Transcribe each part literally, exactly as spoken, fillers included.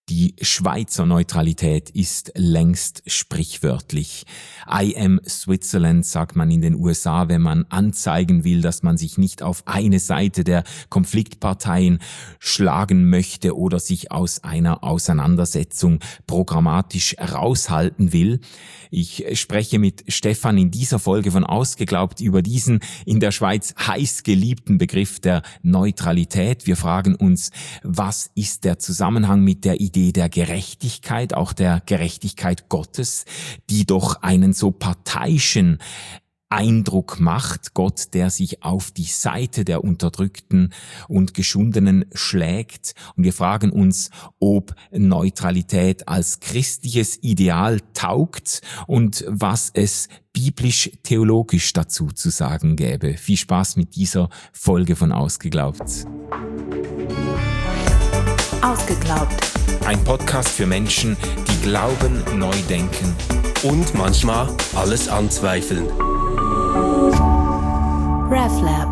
Die Schweizer Neutralität ist längst sprichwörtlich. I am Switzerland, sagt man in den U S A, wenn man anzeigen will, dass man sich nicht auf eine Seite der Konfliktparteien schlagen möchte oder sich aus einer Auseinandersetzung programmatisch raushalten will. Ich spreche mit Stefan in dieser Folge von Ausgeglaubt über diesen in der Schweiz heiß geliebten Begriff der Neutralität. Wir fragen uns, was ist der Zusammenhang mit der Idee der Gerechtigkeit, auch der Gerechtigkeit Gottes, die doch einen so parteiischen Eindruck macht, Gott, der sich auf die Seite der Unterdrückten und Geschundenen schlägt. Und wir fragen uns, ob Neutralität als christliches Ideal taugt und was es biblisch-theologisch dazu zu sagen gäbe. Viel Spaß mit dieser Folge von Ausgeglaubt. Ausgeglaubt. Ein Podcast für Menschen, die glauben, neu denken und manchmal alles anzweifeln. RefLab.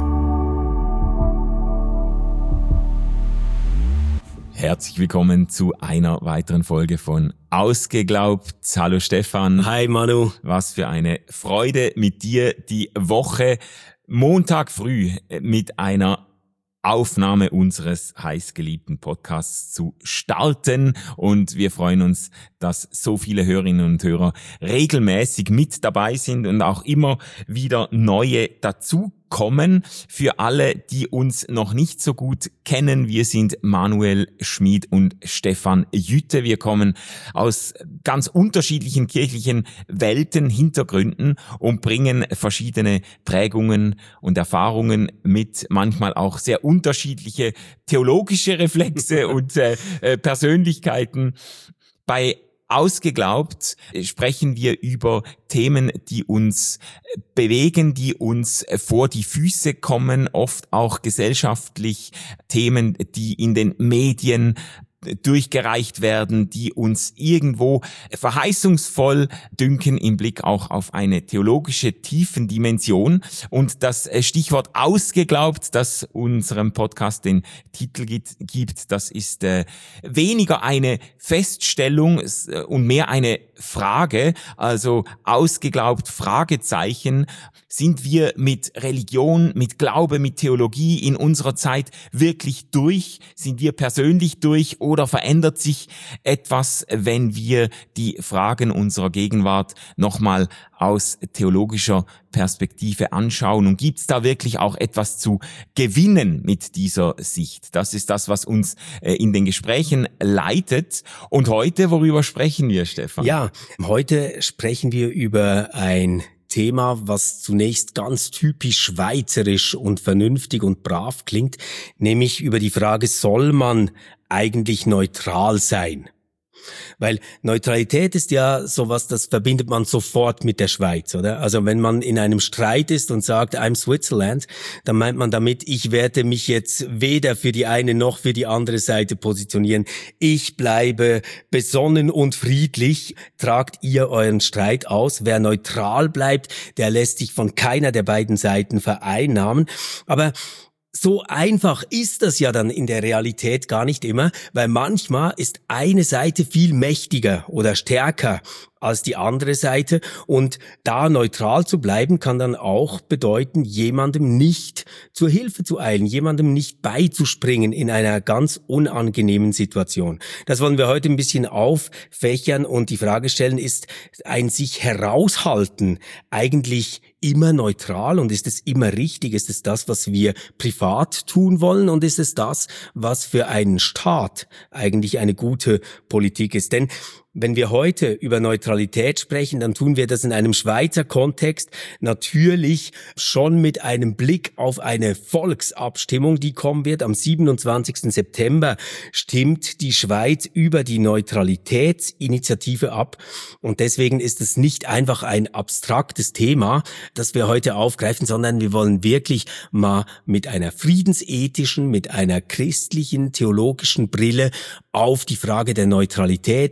Herzlich willkommen zu einer weiteren Folge von Ausgeglaubt. Hallo Stefan. Hi Manu. Was für eine Freude mit dir die Woche Montag früh mit einer Aufnahme unseres heißgeliebten Podcasts zu starten, und wir freuen uns, dass so viele Hörerinnen und Hörer regelmäßig mit dabei sind und auch immer wieder neue dazukommen. Für alle, die uns noch nicht so gut kennen, wir sind Manuel Schmid und Stefan Jütte. Wir kommen aus ganz unterschiedlichen kirchlichen Welten, Hintergründen und bringen verschiedene Prägungen und Erfahrungen mit, manchmal auch sehr unterschiedliche theologische Reflexe und äh, äh, Persönlichkeiten. Bei Ausgeglaubt sprechen wir über Themen, die uns bewegen, die uns vor die Füße kommen, oft auch gesellschaftlich Themen, die in den Medien durchgereicht werden, die uns irgendwo verheißungsvoll dünken im Blick auch auf eine theologische Tiefendimension. Und das Stichwort Ausgeglaubt, das unserem Podcast den Titel gibt, das ist äh, weniger eine Feststellung und mehr eine Frage, also ausgeglaubt, Fragezeichen. Sind wir mit Religion, mit Glaube, mit Theologie in unserer Zeit wirklich durch? Sind wir persönlich durch? Oder verändert sich etwas, wenn wir die Fragen unserer Gegenwart nochmal aus theologischer Perspektive anschauen? Und gibt es da wirklich auch etwas zu gewinnen mit dieser Sicht? Das ist das, was uns äh, in den Gesprächen leitet. Und heute, worüber sprechen wir, Stefan? Ja, heute sprechen wir über ein Thema, was zunächst ganz typisch schweizerisch und vernünftig und brav klingt, nämlich über die Frage, soll man eigentlich neutral sein? Weil Neutralität ist ja sowas, das verbindet man sofort mit der Schweiz, oder? Also wenn man in einem Streit ist und sagt, I'm Switzerland, dann meint man damit, ich werde mich jetzt weder für die eine noch für die andere Seite positionieren. Ich bleibe besonnen und friedlich. Tragt ihr euren Streit aus. Wer neutral bleibt, der lässt sich von keiner der beiden Seiten vereinnahmen. Aber so einfach ist das ja dann in der Realität gar nicht immer, weil manchmal ist eine Seite viel mächtiger oder stärker als die andere Seite, und da neutral zu bleiben kann dann auch bedeuten, jemandem nicht zur Hilfe zu eilen, jemandem nicht beizuspringen in einer ganz unangenehmen Situation. Das wollen wir heute ein bisschen auffächern und die Frage stellen, ist ein sich heraushalten eigentlich immer neutral, und ist es immer richtig? Ist es das, was wir privat tun wollen, und ist es das, was für einen Staat eigentlich eine gute Politik ist? Denn wenn wir heute über Neutralität sprechen, dann tun wir das in einem Schweizer Kontext natürlich schon mit einem Blick auf eine Volksabstimmung, die kommen wird. Am siebenundzwanzigsten September stimmt die Schweiz über die Neutralitätsinitiative ab, und deswegen ist es nicht einfach ein abstraktes Thema, das wir heute aufgreifen, sondern wir wollen wirklich mal mit einer friedensethischen, mit einer christlichen, theologischen Brille auf die Frage der Neutralität, vielleicht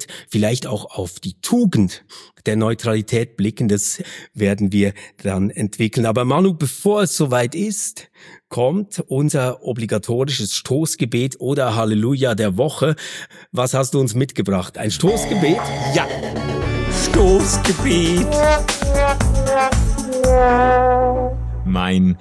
vielleicht auch auf die Tugend der Neutralität blicken. Das werden wir dann entwickeln. Aber Manu, bevor es soweit ist, kommt unser obligatorisches Stoßgebet oder Halleluja der Woche. Was hast du uns mitgebracht? Ein Stoßgebet? Ja, Stoßgebet. Mein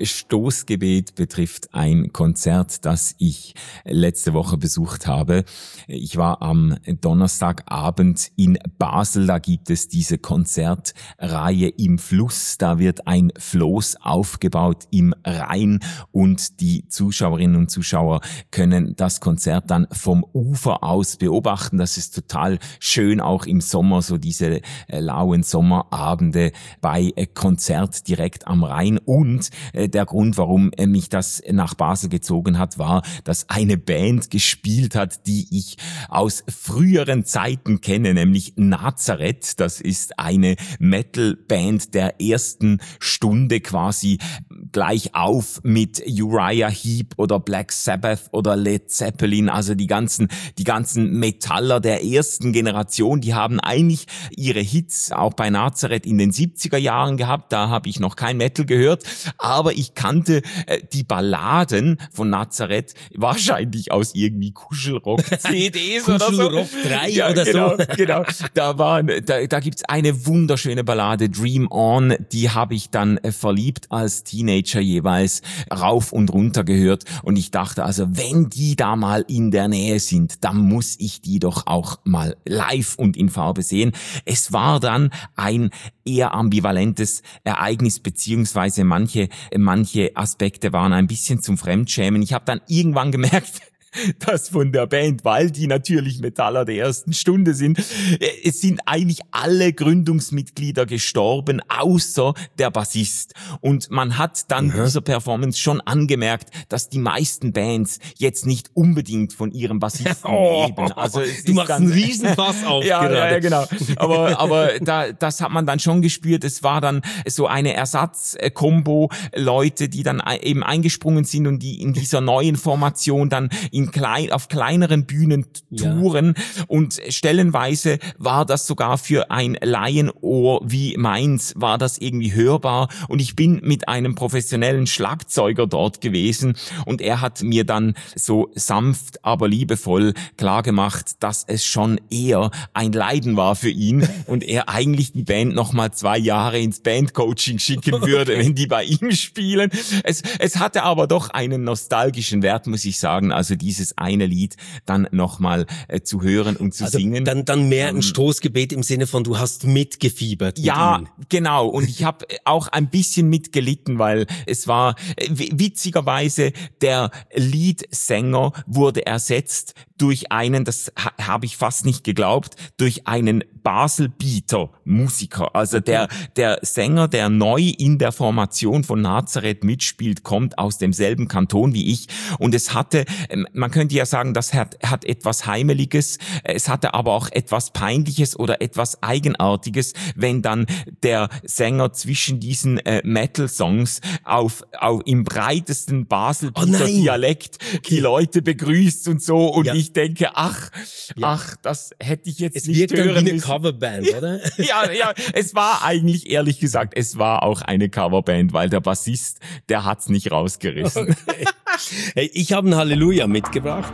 Stoßgebet betrifft ein Konzert, das ich letzte Woche besucht habe. Ich war am Donnerstagabend in Basel. Da gibt es diese Konzertreihe im Fluss. Da wird ein Floß aufgebaut im Rhein und die Zuschauerinnen und Zuschauer können das Konzert dann vom Ufer aus beobachten. Das ist total schön, auch im Sommer, so diese lauen Sommerabende bei Konzert direkt am Rhein. Und äh, der Grund, warum äh, mich das nach Basel gezogen hat, war, dass eine Band gespielt hat, die ich aus früheren Zeiten kenne, nämlich Nazareth. Das ist eine Metal-Band der ersten Stunde, quasi gleich auf mit Uriah Heep oder Black Sabbath oder Led Zeppelin. Also die ganzen, die ganzen Metaller der ersten Generation, die haben eigentlich ihre Hits auch bei Nazareth in den siebziger Jahren gehabt. Da habe ich noch kein Metal gehört. Aber ich kannte äh, die Balladen von Nazareth wahrscheinlich aus irgendwie Kuschelrock-C Ds oder so. Kuschelrock drei ja, oder genau, so. Genau, da waren, da, da gibt's eine wunderschöne Ballade, Dream On, die habe ich dann äh, verliebt als Teenager jeweils rauf und runter gehört und ich dachte also, wenn die da mal in der Nähe sind, dann muss ich die doch auch mal live und in Farbe sehen. Es war dann ein eher ambivalentes Ereignis, beziehungsweise manche, manche Aspekte waren ein bisschen zum Fremdschämen. Ich habe dann irgendwann gemerkt, das von der Band, weil die natürlich Metaller der ersten Stunde sind. Es sind eigentlich alle Gründungsmitglieder gestorben, außer der Bassist. Und man hat dann mhm. dieser Performance schon angemerkt, dass die meisten Bands jetzt nicht unbedingt von ihrem Bassisten oh, leben. Also es du ist machst dann, einen Riesenfass auf ja, gerade. Ja, ja, genau. Aber, aber da, das hat man dann schon gespürt. Es war dann so eine Ersatzkombo, Leute, die dann eben eingesprungen sind und die in dieser neuen Formation dann in klein, auf kleineren Bühnen touren ja. und stellenweise war das sogar für ein Laienohr wie meins, war das irgendwie hörbar und ich bin mit einem professionellen Schlagzeuger dort gewesen und er hat mir dann so sanft, aber liebevoll klargemacht, dass es schon eher ein Leiden war für ihn und er eigentlich die Band noch mal zwei Jahre ins Bandcoaching schicken würde, okay. wenn die bei ihm spielen. Es, es hatte aber doch einen nostalgischen Wert, muss ich sagen, also die dieses eine Lied dann nochmal äh, zu hören und zu also singen. Dann, dann mehr ein ähm, Stoßgebet im Sinne von, du hast mitgefiebert. Ja, mit ihm. Genau. Und ich habe auch ein bisschen mitgelitten, weil es war äh, witzigerweise, der Leadsänger wurde ersetzt durch einen, das ha- habe ich fast nicht geglaubt, durch einen Baselbieter Musiker. Also der, der Sänger, der neu in der Formation von Nazareth mitspielt, kommt aus demselben Kanton wie ich. Und es hatte, man könnte ja sagen, das hat, hat etwas Heimeliges, es hatte aber auch etwas Peinliches oder etwas Eigenartiges, wenn dann der Sänger zwischen diesen äh, Metal-Songs auf, auf im breitesten Baselbieter oh Dialekt die Leute begrüßt und so. Und ja. ich denke, ach, ja. ach, das hätte ich jetzt es nicht wirkt hören dann wie eine müssen. Coverband, oder? Ja, ja, es war eigentlich, ehrlich gesagt, es war auch eine Coverband, weil der Bassist, der hat's nicht rausgerissen. Okay. Hey, ich habe ein Halleluja mitgebracht.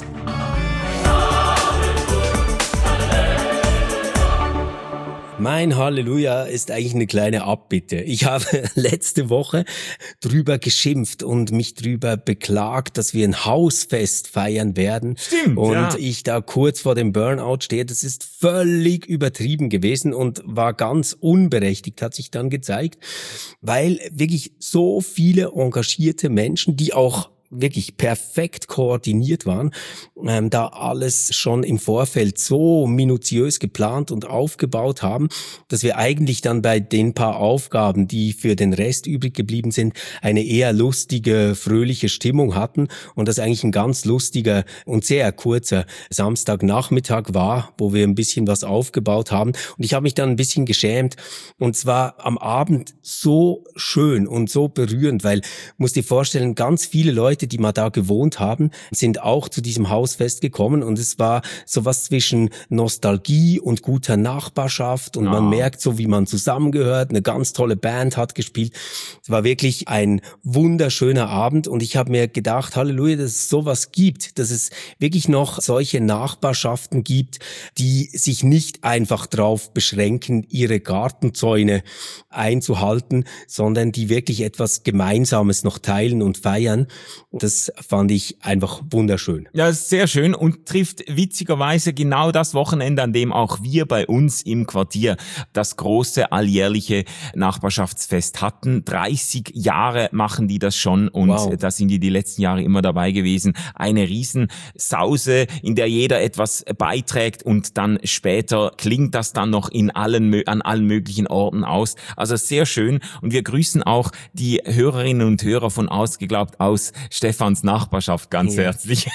Mein Halleluja ist eigentlich eine kleine Abbitte. Ich habe letzte Woche drüber geschimpft und mich drüber beklagt, dass wir ein Hausfest feiern werden. Stimmt, und ja. ich da kurz vor dem Burnout stehe. Das ist völlig übertrieben gewesen und war ganz unberechtigt, hat sich dann gezeigt, weil wirklich so viele engagierte Menschen, die auch wirklich perfekt koordiniert waren, ähm, da alles schon im Vorfeld so minutiös geplant und aufgebaut haben, dass wir eigentlich dann bei den paar Aufgaben, die für den Rest übrig geblieben sind, eine eher lustige, fröhliche Stimmung hatten und das eigentlich ein ganz lustiger und sehr kurzer Samstagnachmittag war, wo wir ein bisschen was aufgebaut haben und ich habe mich dann ein bisschen geschämt und zwar am Abend so schön und so berührend, weil, musst dir vorstellen, ganz viele Leute, Leute, die mal da gewohnt haben, sind auch zu diesem Hausfest gekommen und es war sowas zwischen Nostalgie und guter Nachbarschaft und Ja. man merkt so, wie man zusammengehört, eine ganz tolle Band hat gespielt. Es war wirklich ein wunderschöner Abend und ich habe mir gedacht, Halleluja, dass es sowas gibt, dass es wirklich noch solche Nachbarschaften gibt, die sich nicht einfach drauf beschränken, ihre Gartenzäune einzuhalten, sondern die wirklich etwas Gemeinsames noch teilen und feiern. Das fand ich einfach wunderschön. Ja, ist sehr schön und trifft witzigerweise genau das Wochenende, an dem auch wir bei uns im Quartier das große alljährliche Nachbarschaftsfest hatten. dreißig Jahre machen die das schon und Wow. da sind die die letzten Jahre immer dabei gewesen. Eine Riesensause, in der jeder etwas beiträgt und dann später klingt das dann noch in allen, an allen möglichen Orten aus. Also sehr schön und wir grüßen auch die Hörerinnen und Hörer von Ausgeglaubt aus Stefans Nachbarschaft ganz Ja. herzlich.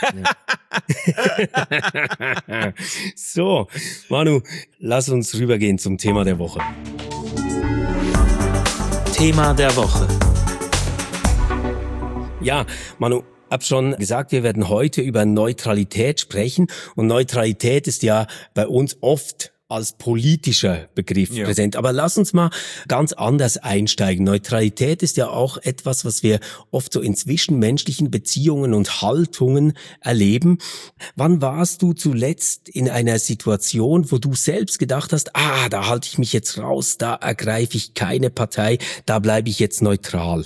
So, Manu, lass uns rübergehen zum Thema der Woche. Thema der Woche. Ja, Manu, hab schon gesagt, wir werden heute über Neutralität sprechen und Neutralität ist ja bei uns oft als politischer Begriff Ja. präsent. Aber lass uns mal ganz anders einsteigen. Neutralität ist ja auch etwas, was wir oft so in zwischenmenschlichen Beziehungen und Haltungen erleben. Wann warst du zuletzt in einer Situation, wo du selbst gedacht hast, ah, da halte ich mich jetzt raus, da ergreife ich keine Partei, da bleibe ich jetzt neutral?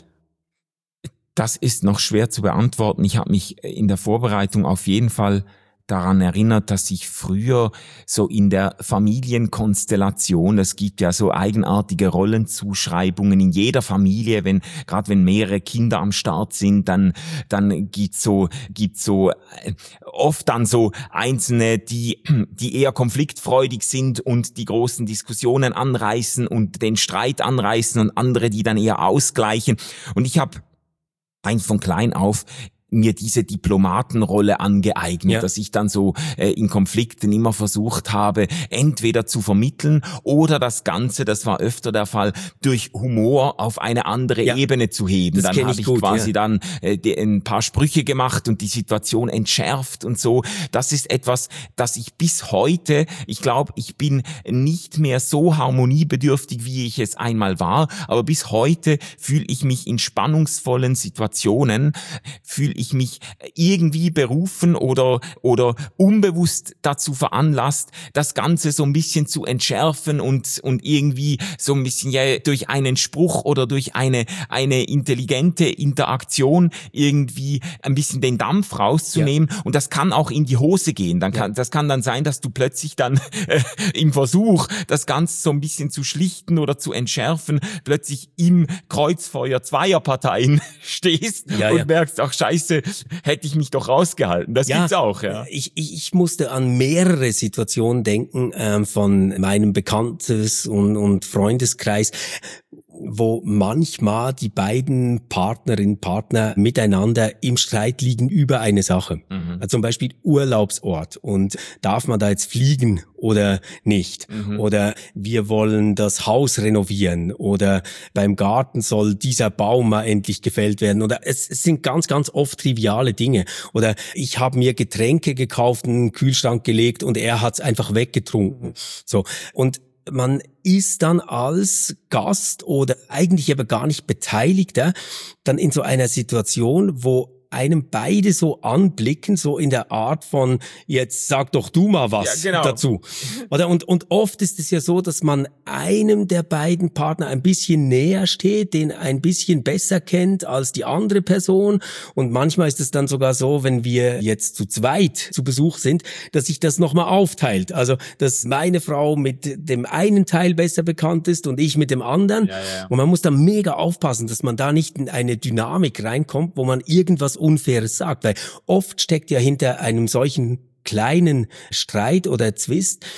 Das ist noch schwer zu beantworten. Ich habe mich in der Vorbereitung auf jeden Fall daran erinnert, dass ich früher so in der Familienkonstellation, es gibt ja so eigenartige Rollenzuschreibungen in jeder Familie, wenn gerade wenn mehrere Kinder am Start sind, dann dann gibt's so gibt's so äh, oft dann so Einzelne, die die eher konfliktfreudig sind und die großen Diskussionen anreißen und den Streit anreißen und andere, die dann eher ausgleichen. Und ich habe eigentlich von klein auf mir diese Diplomatenrolle angeeignet, Ja. dass ich dann so äh, in Konflikten immer versucht habe, entweder zu vermitteln oder das Ganze, das war öfter der Fall, durch Humor auf eine andere Ja. Ebene zu heben. Das Dann kenn habe ich ich gut, quasi ja. dann äh, die, ein paar Sprüche gemacht und die Situation entschärft und so. Das ist etwas, das ich bis heute, ich glaube, ich bin nicht mehr so harmoniebedürftig, wie ich es einmal war, aber bis heute fühle ich mich in spannungsvollen Situationen, fühle ich mich irgendwie berufen oder oder unbewusst dazu veranlasst, das Ganze so ein bisschen zu entschärfen und und irgendwie so ein bisschen ja durch einen Spruch oder durch eine eine intelligente Interaktion irgendwie ein bisschen den Dampf rauszunehmen. Und das kann auch in die Hose gehen. Dann kann, das kann dann sein, dass du plötzlich dann äh, im Versuch, das Ganze so ein bisschen zu schlichten oder zu entschärfen, plötzlich im Kreuzfeuer zweier Parteien stehst Ja, und ja. merkst, ach scheiße, hätte ich mich doch rausgehalten. Das Ja, gibt's auch, ja. Ich, ich, ich musste an mehrere Situationen denken ähm, von meinem Bekanntes- und, und Freundeskreis, wo manchmal die beiden Partnerinnen, Partner miteinander im Streit liegen über eine Sache. Mhm. Also zum Beispiel Urlaubsort und darf man da jetzt fliegen oder nicht? Mhm. Oder wir wollen das Haus renovieren oder beim Garten soll dieser Baum mal endlich gefällt werden oder es, es sind ganz, ganz oft triviale Dinge. Oder ich habe mir Getränke gekauft, in den Kühlschrank gelegt und er hat's einfach weggetrunken. So. Und man ist dann als Gast oder eigentlich aber gar nicht Beteiligter dann in so einer Situation, wo einem beide so anblicken, so in der Art von, jetzt sag doch du mal was Ja, genau. dazu. Oder? Und, und oft ist es ja so, dass man einem der beiden Partner ein bisschen näher steht, den ein bisschen besser kennt als die andere Person. Und manchmal ist es dann sogar so, wenn wir jetzt zu zweit zu Besuch sind, dass sich das nochmal aufteilt. Also, dass meine Frau mit dem einen Teil besser bekannt ist und ich mit dem anderen. Ja, ja. Und man muss da mega aufpassen, dass man da nicht in eine Dynamik reinkommt, wo man irgendwas Unfaires sagt. Weil oft steckt ja hinter einem solchen kleinen Streit oder Zwist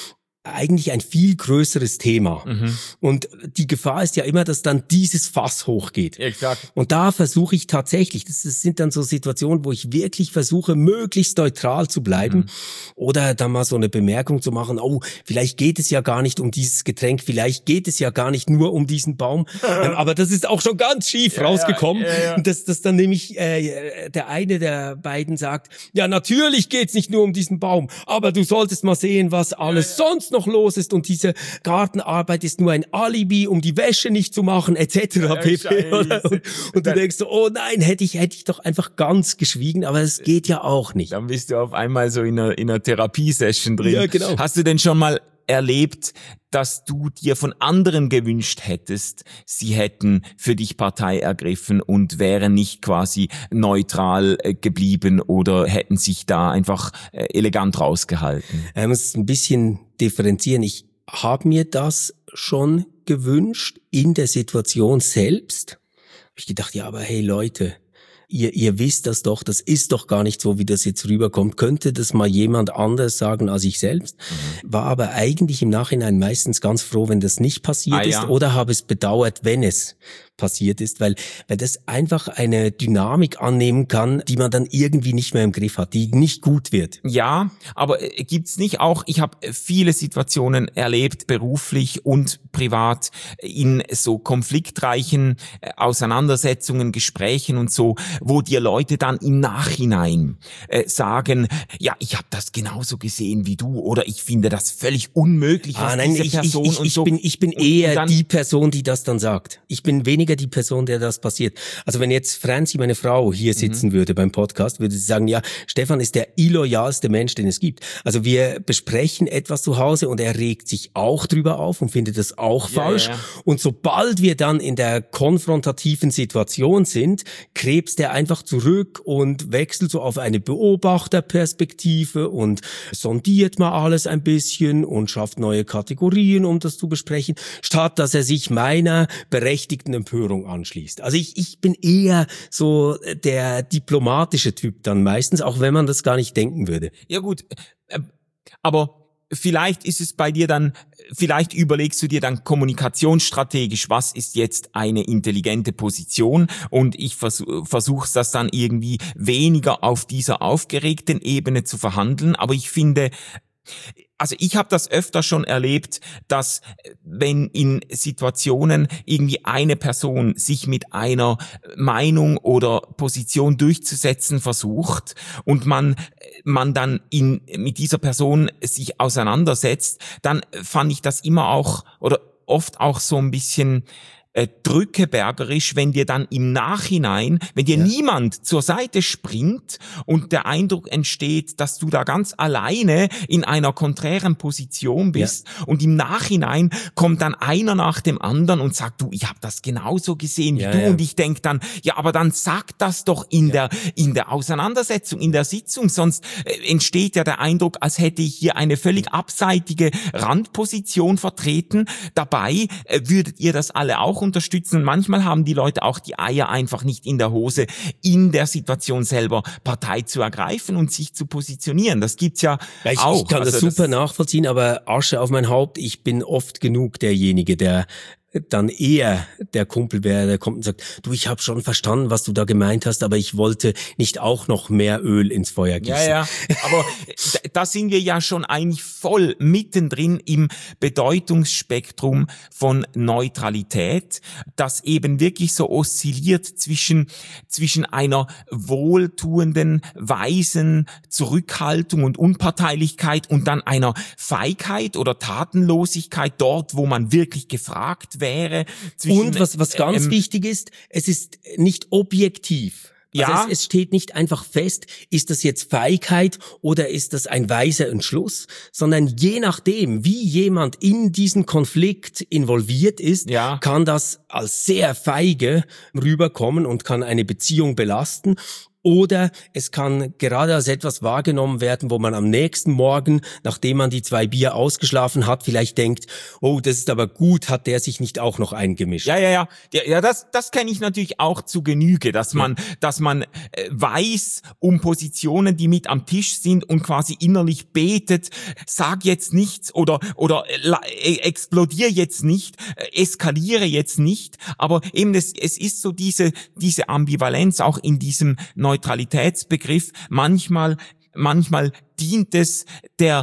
eigentlich ein viel größeres Thema. Mhm. Und die Gefahr ist ja immer, dass dann dieses Fass hochgeht. Exakt. Und da versuche ich tatsächlich, das sind dann so Situationen, wo ich wirklich versuche, möglichst neutral zu bleiben, mhm. oder dann mal so eine Bemerkung zu machen, oh, vielleicht geht es ja gar nicht um dieses Getränk, vielleicht geht es ja gar nicht nur um diesen Baum, ähm, aber das ist auch schon ganz schief ja, rausgekommen, ja, ja, ja. dass, dass dann nämlich äh, der eine der beiden sagt, ja, natürlich geht's nicht nur um diesen Baum, aber du solltest mal sehen, was alles ja, ja. sonst noch los ist und diese Gartenarbeit ist nur ein Alibi, um die Wäsche nicht zu machen, et cetera Ja, pp. Und, und du denkst so, oh nein, hätte ich hätte ich doch einfach ganz geschwiegen, aber es geht ja auch nicht. Dann bist du auf einmal so in einer, in einer Therapiesession drin. Ja, genau. Hast du denn schon mal erlebt, dass du dir von anderen gewünscht hättest, sie hätten für dich Partei ergriffen und wären nicht quasi neutral äh, geblieben oder hätten sich da einfach äh, elegant rausgehalten? Ich muss ein bisschen differenzieren. Ich habe mir das schon gewünscht in der Situation selbst. Habe ich gedacht, ja, aber hey Leute, Ihr, ihr wisst das doch, das ist doch gar nicht so, wie das jetzt rüberkommt. Könnte das mal jemand anders sagen als ich selbst? Mhm. War aber eigentlich im Nachhinein meistens ganz froh, wenn das nicht passiert ah, ist ja. oder habe es bedauert, wenn es passiert ist, weil, weil das einfach eine Dynamik annehmen kann, die man dann irgendwie nicht mehr im Griff hat, die nicht gut wird. Ja, aber gibt's nicht auch, ich habe viele Situationen erlebt, beruflich und privat, in so konfliktreichen Auseinandersetzungen, Gesprächen und so, wo dir Leute dann im Nachhinein äh, sagen, ja, ich habe das genauso gesehen wie du oder ich finde das völlig unmöglich, was ah, nein, diese ich, Person ich, ich, und ich so. Bin, ich bin und, eher und dann, die Person, die das dann sagt. Ich bin weniger die Person, der das passiert. Also wenn jetzt Franzi, meine Frau, hier sitzen mhm. würde beim Podcast, würde sie sagen, ja, Stefan ist der illoyalste Mensch, den es gibt. Also wir besprechen etwas zu Hause und er regt sich auch drüber auf und findet das auch ja, falsch. Ja, ja. Und sobald wir dann in der konfrontativen Situation sind, krebst er einfach zurück und wechselt so auf eine Beobachterperspektive und sondiert mal alles ein bisschen und schafft neue Kategorien, um das zu besprechen, statt dass er sich meiner berechtigten Empörung anschließt. Also ich, ich bin eher so der diplomatische Typ dann meistens, auch wenn man das gar nicht denken würde. Ja gut, aber vielleicht ist es bei dir dann, vielleicht überlegst du dir dann kommunikationsstrategisch, was ist jetzt eine intelligente Position und ich vers- versuch's das dann irgendwie weniger auf dieser aufgeregten Ebene zu verhandeln, aber ich finde, also ich habe das öfter schon erlebt, dass wenn in Situationen irgendwie eine Person sich mit einer Meinung oder Position durchzusetzen versucht und man man dann in mit dieser Person sich auseinandersetzt, dann fand ich das immer auch oder oft auch so ein bisschen äh, drückebergerisch, wenn dir dann im Nachhinein, wenn dir ja. niemand zur Seite springt und der Eindruck entsteht, dass du da ganz alleine in einer konträren Position bist ja. und im Nachhinein kommt dann einer nach dem anderen und sagt, du, ich habe das genauso gesehen wie ja, du ja. und ich denk dann, ja, aber dann sag das doch in ja. der in der Auseinandersetzung, in der Sitzung, sonst äh, entsteht ja der Eindruck, als hätte ich hier eine völlig abseitige Randposition vertreten. Dabei äh, würdet ihr das alle auch unterstützen und manchmal haben die Leute auch die Eier einfach nicht in der Hose, in der Situation selber Partei zu ergreifen und sich zu positionieren. Das gibt's ja, ja ich, auch. Ich kann also das super das nachvollziehen, aber Asche auf mein Haupt, ich bin oft genug derjenige, der dann eher der Kumpel wäre, der kommt und sagt, du, ich habe schon verstanden, was du da gemeint hast, aber ich wollte nicht auch noch mehr Öl ins Feuer gießen. Ja, ja, aber da sind wir ja schon eigentlich voll mittendrin im Bedeutungsspektrum von Neutralität, das eben wirklich so oszilliert zwischen zwischen einer wohltuenden, weisen Zurückhaltung und Unparteilichkeit und dann einer Feigheit oder Tatenlosigkeit dort, wo man wirklich gefragt wäre. Zwischen, und was was ganz ähm, wichtig ist, es ist nicht objektiv. Also ja. es, es steht nicht einfach fest, ist das jetzt Feigheit oder ist das ein weiser Entschluss, sondern je nachdem, wie jemand in diesen Konflikt involviert ist, ja. kann das als sehr feige rüberkommen und kann eine Beziehung belasten. Oder es kann gerade als etwas wahrgenommen werden, wo man am nächsten Morgen, nachdem man die zwei Bier ausgeschlafen hat, vielleicht denkt, oh, das ist aber gut, hat der sich nicht auch noch eingemischt. Ja, ja, ja. Ja, ja das, das kenne ich natürlich auch zu Genüge, dass man, ja. dass man äh, weiß um Positionen, die mit am Tisch sind und quasi innerlich betet, sag jetzt nichts oder, oder äh, explodier jetzt nicht, äh, eskaliere jetzt nicht. Aber eben, es, es ist so diese, diese Ambivalenz auch in diesem Neutralitätsbegriff. Manchmal, manchmal dient es der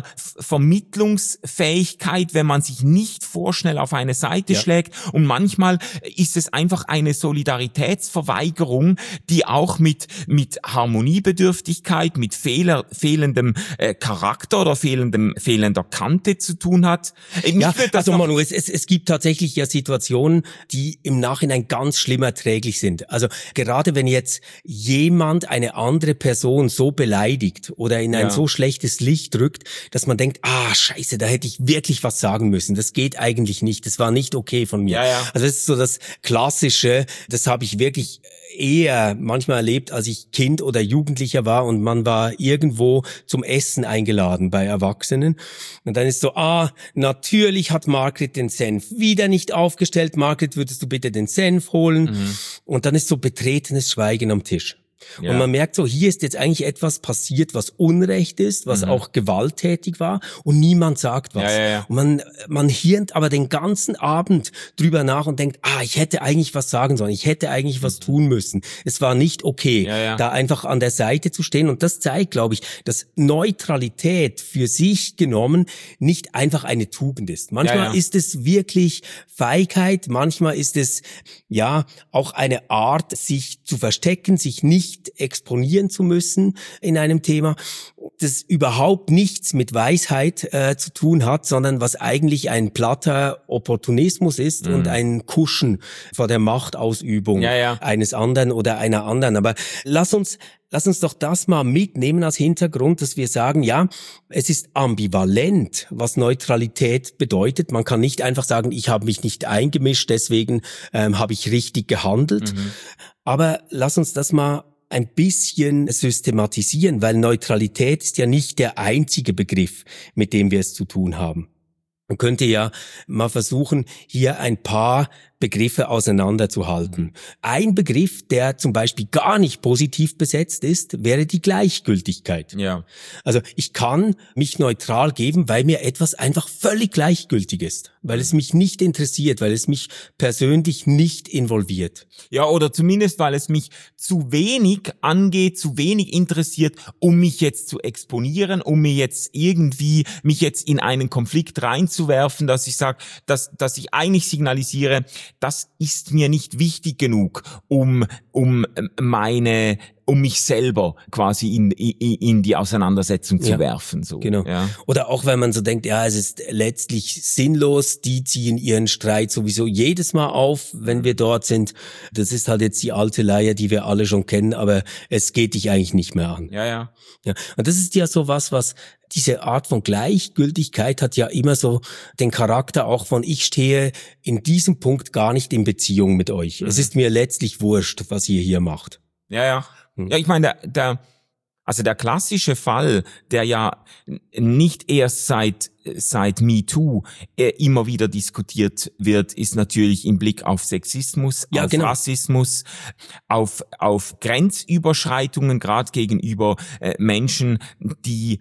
Vermittlungsfähigkeit, wenn man sich nicht vorschnell auf eine Seite ja. schlägt. Und manchmal ist es einfach eine Solidaritätsverweigerung, die auch mit mit Harmoniebedürftigkeit, mit Fehler, fehlendem äh, Charakter oder fehlendem fehlender Kante zu tun hat. Ja, also Manu, es, es, es gibt tatsächlich ja Situationen, die im Nachhinein ganz schlimm erträglich sind. Also gerade wenn jetzt jemand eine andere Person so beleidigt oder in ein ja. so schlechtes Licht drückt, dass man denkt, ah, scheiße, da hätte ich wirklich was sagen müssen. Das geht eigentlich nicht. Das war nicht okay von mir. Ja, ja. Also das ist so das Klassische, das habe ich wirklich eher manchmal erlebt, als ich Kind oder Jugendlicher war und man war irgendwo zum Essen eingeladen bei Erwachsenen. Und dann ist so, ah, natürlich hat Margret den Senf wieder nicht aufgestellt. Margret, würdest du bitte den Senf holen? Mhm. Und dann ist so betretenes Schweigen am Tisch. Ja. Und man merkt so, hier ist jetzt eigentlich etwas passiert, was Unrecht ist, was mhm. auch gewalttätig war und niemand sagt was. Ja, ja, ja. Und man, man hirnt aber den ganzen Abend drüber nach und denkt, ah, ich hätte eigentlich was sagen sollen, ich hätte eigentlich was tun müssen. Es war nicht okay, ja, ja. da einfach an der Seite zu stehen. Und das zeigt, glaube ich, dass Neutralität für sich genommen nicht einfach eine Tugend ist. Manchmal ja, ja. ist es wirklich Feigheit, manchmal ist es ja auch eine Art, sich zu verstecken, sich nicht exponieren zu müssen in einem Thema, das überhaupt nichts mit Weisheit äh, zu tun hat, sondern was eigentlich ein platter Opportunismus ist mhm. und ein Kuschen vor der Machtausübung ja, ja. eines anderen oder einer anderen. Aber lass uns Lass uns doch das mal mitnehmen als Hintergrund, dass wir sagen, ja, es ist ambivalent, was Neutralität bedeutet. Man kann nicht einfach sagen, ich habe mich nicht eingemischt, deswegen ähm, habe ich richtig gehandelt. Mhm. Aber lass uns das mal ein bisschen systematisieren, weil Neutralität ist ja nicht der einzige Begriff, mit dem wir es zu tun haben. Man könnte ja mal versuchen, hier ein paar Begriffe auseinanderzuhalten. Ein Begriff, der zum Beispiel gar nicht positiv besetzt ist, wäre die Gleichgültigkeit. Ja. Also ich kann mich neutral geben, weil mir etwas einfach völlig gleichgültig ist, weil es mich nicht interessiert, weil es mich persönlich nicht involviert. Ja, oder zumindest, weil es mich zu wenig angeht, zu wenig interessiert, um mich jetzt zu exponieren, um mir jetzt irgendwie, mich jetzt in einen Konflikt reinzuwerfen, dass ich sage, dass, dass ich eigentlich signalisiere, das ist mir nicht wichtig genug, um um meine um mich selber quasi in in, in die Auseinandersetzung zu ja, werfen, so. Genau. Ja. Oder auch wenn man so denkt, ja, es ist letztlich sinnlos, die ziehen ihren Streit sowieso jedes Mal auf, wenn wir dort sind. Das ist halt jetzt die alte Leier, die wir alle schon kennen, aber es geht dich eigentlich nicht mehr an. Ja, ja. Ja. Und das ist ja so was, was diese Art von Gleichgültigkeit hat ja immer so den Charakter auch von, ich stehe in diesem Punkt gar nicht in Beziehung mit euch. Mhm. Es ist mir letztlich wurscht, was ihr hier macht. Ja, ja. Ja, ich meine, der, der, also der klassische Fall, der ja nicht erst seit, seit MeToo äh, immer wieder diskutiert wird, ist natürlich im Blick auf Sexismus, ja, auf genau. Rassismus, auf, auf Grenzüberschreitungen, gerade gegenüber äh, Menschen, die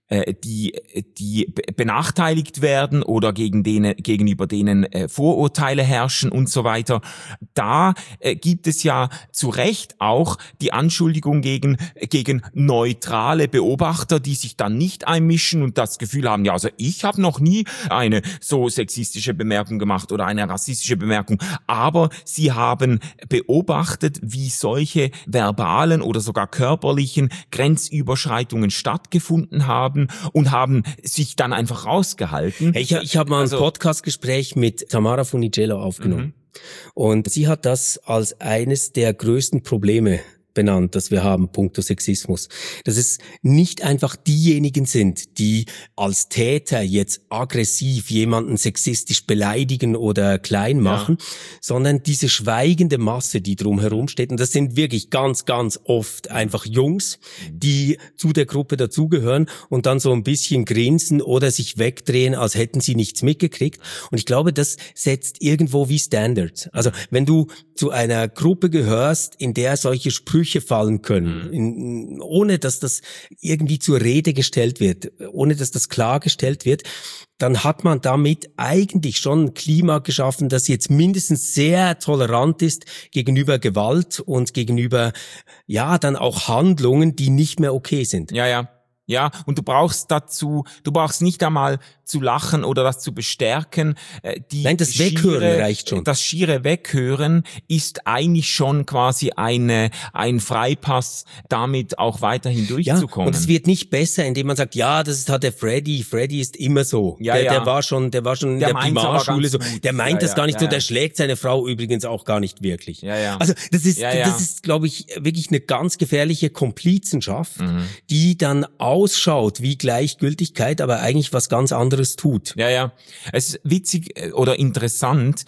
die die benachteiligt werden oder gegen denen gegenüber denen äh, Vorurteile herrschen und so weiter. Da äh, gibt es ja zu Recht auch die Anschuldigung gegen gegen neutrale Beobachter, die sich dann nicht einmischen und das Gefühl haben, ja, also ich habe noch nie eine so sexistische Bemerkung gemacht oder eine rassistische Bemerkung, aber sie haben beobachtet, wie solche verbalen oder sogar körperlichen Grenzüberschreitungen stattgefunden haben und haben sich dann einfach rausgehalten. Hey, ich ich habe mal ein also, Podcast-Gespräch mit Tamara Funicello aufgenommen. Mhm. Und sie hat das als eines der größten Probleme benannt, das wir haben, puncto Sexismus. Dass es nicht einfach diejenigen sind, die als Täter jetzt aggressiv jemanden sexistisch beleidigen oder klein machen, ja. sondern diese schweigende Masse, die drumherum steht. Und das sind wirklich ganz, ganz oft einfach Jungs, die zu der Gruppe dazugehören und dann so ein bisschen grinsen oder sich wegdrehen, als hätten sie nichts mitgekriegt. Und ich glaube, das setzt irgendwo wie Standards. Also wenn du zu einer Gruppe gehörst, in der solche Sprüche fallen können, in, ohne dass das irgendwie zur Rede gestellt wird, ohne dass das klargestellt wird, dann hat man damit eigentlich schon ein Klima geschaffen, das jetzt mindestens sehr tolerant ist gegenüber Gewalt und gegenüber, ja, dann auch Handlungen, die nicht mehr okay sind. Ja, ja. Ja, und du brauchst dazu, du brauchst nicht einmal zu lachen oder das zu bestärken. Die Nein, das schiere, Weghören reicht schon. Das schiere Weghören ist eigentlich schon quasi eine, ein Freipass, damit auch weiterhin durchzukommen. Ja, und es wird nicht besser, indem man sagt, ja, das ist halt der Freddy. Freddy ist immer so. Ja, der, ja. der war schon, der war schon in der der Primarschule so. Der meint ja, das ja, gar nicht ja, so. ja. Der schlägt seine Frau übrigens auch gar nicht wirklich. Ja, ja. Also das ist, ja, ja. das ist, glaube ich, wirklich eine ganz gefährliche Komplizenschaft, mhm. die dann ausschaut wie Gleichgültigkeit, aber eigentlich was ganz anderes tut. Ja, ja. Es ist witzig oder interessant,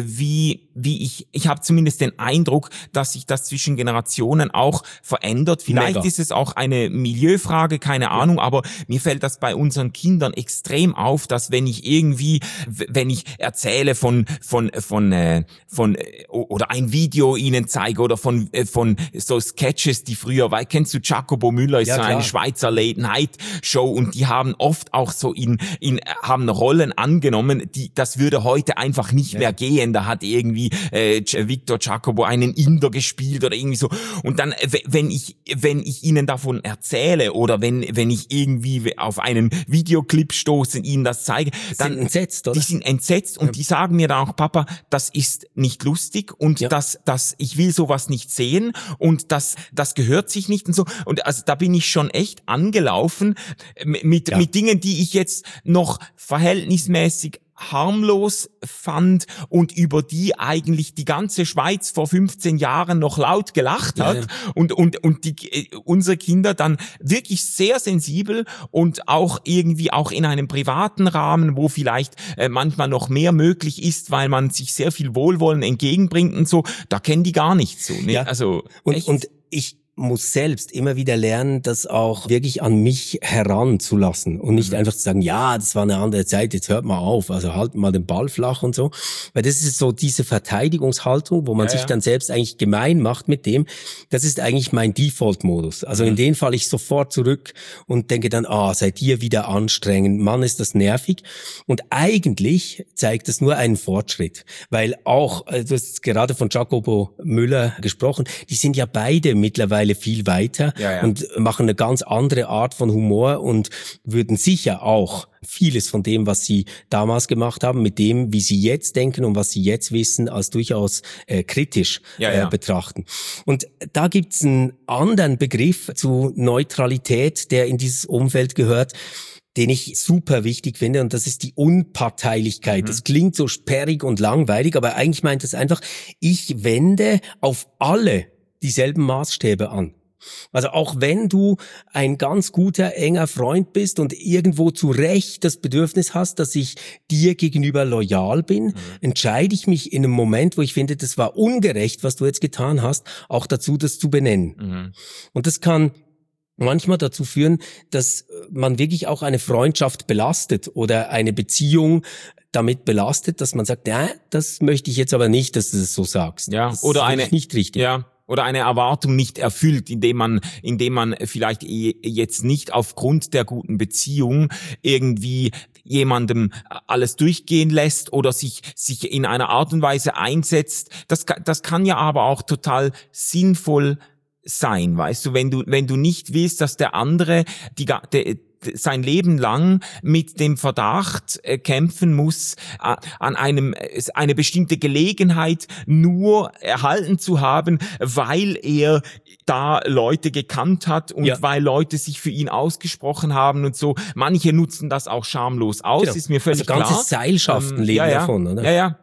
wie wie ich ich habe zumindest den Eindruck, dass sich das zwischen Generationen auch verändert. Vielleicht Mega. ist es auch eine Milieufrage, keine Ahnung, aber mir fällt das bei unseren Kindern extrem auf, dass wenn ich irgendwie wenn ich erzähle von von von äh, von äh, oder ein Video ihnen zeige oder von äh, von so Sketches, die früher, weil kennst du Jacobo Müller, ist Ja, so klar. eine Schweizer Late Night Show und die haben oft auch so in in haben Rollen angenommen, die das würde heute einfach nicht ja. mehr gehen. Da hat irgendwie äh, Victor Jacobo einen Inder gespielt oder irgendwie so. Und dann wenn ich wenn ich ihnen davon erzähle oder wenn wenn ich irgendwie auf einen Videoclip stoße und ihnen das zeige, dann sind entsetzt, oder? Die sind entsetzt und ja. die sagen mir dann auch, Papa, das ist nicht lustig und ja. das das ich will sowas nicht sehen und das das gehört sich nicht und so. Und also da bin ich schon echt angelaufen mit Ja. mit Dingen, die ich jetzt noch verhältnismäßig harmlos fand und über die eigentlich die ganze Schweiz vor fünfzehn Jahren noch laut gelacht hat ja, ja. und und und die äh, unsere Kinder dann wirklich sehr sensibel und auch irgendwie auch in einem privaten Rahmen, wo vielleicht äh, manchmal noch mehr möglich ist, weil man sich sehr viel Wohlwollen entgegenbringt und so, da kennen die gar nichts so, ne? Ja. Also und echt. und ich muss selbst immer wieder lernen, das auch wirklich an mich heranzulassen und nicht mhm. einfach zu sagen, ja, das war eine andere Zeit, jetzt hört mal auf, also halt mal den Ball flach und so, weil das ist so diese Verteidigungshaltung, wo man ja, sich ja. dann selbst eigentlich gemein macht mit dem, das ist eigentlich mein Default-Modus. Also mhm. in den falle ich sofort zurück und denke dann, ah, seid ihr wieder anstrengend, Mann, ist das nervig. Und eigentlich zeigt das nur einen Fortschritt, weil auch, du hast gerade von Jacobo Müller gesprochen, die sind ja beide mittlerweile viel weiter ja, ja. und machen eine ganz andere Art von Humor und würden sicher auch vieles von dem, was sie damals gemacht haben, mit dem, wie sie jetzt denken und was sie jetzt wissen, als durchaus äh, kritisch ja, äh, ja. betrachten. Und da gibt's einen anderen Begriff zu Neutralität, der in dieses Umfeld gehört, den ich super wichtig finde, und das ist die Unparteilichkeit. Mhm. Das klingt so sperrig und langweilig, aber eigentlich meint es einfach, ich wende auf alle dieselben Maßstäbe an. Also auch wenn du ein ganz guter, enger Freund bist und irgendwo zu Recht das Bedürfnis hast, dass ich dir gegenüber loyal bin, mhm. entscheide ich mich in einem Moment, wo ich finde, das war ungerecht, was du jetzt getan hast, auch dazu, das zu benennen. Mhm. Und das kann manchmal dazu führen, dass man wirklich auch eine Freundschaft belastet oder eine Beziehung damit belastet, dass man sagt, ja, das möchte ich jetzt aber nicht, dass du das so sagst. Ja, das oder ist eine nicht richtig. Ja. Oder eine Erwartung nicht erfüllt, indem man, indem man vielleicht jetzt nicht aufgrund der guten Beziehung irgendwie jemandem alles durchgehen lässt oder sich, sich in einer Art und Weise einsetzt. Das, das kann ja aber auch total sinnvoll sein, weißt du, wenn du, wenn du nicht willst, dass der andere die, der, sein Leben lang mit dem Verdacht äh, kämpfen muss, äh, an einem äh, eine bestimmte Gelegenheit nur erhalten zu haben, weil er da Leute gekannt hat und ja. weil Leute sich für ihn ausgesprochen haben und so. Manche nutzen das auch schamlos aus, genau. ist mir völlig also ganze klar. Seilschaften ähm, leben ja, ja. davon, oder? Ja, ja.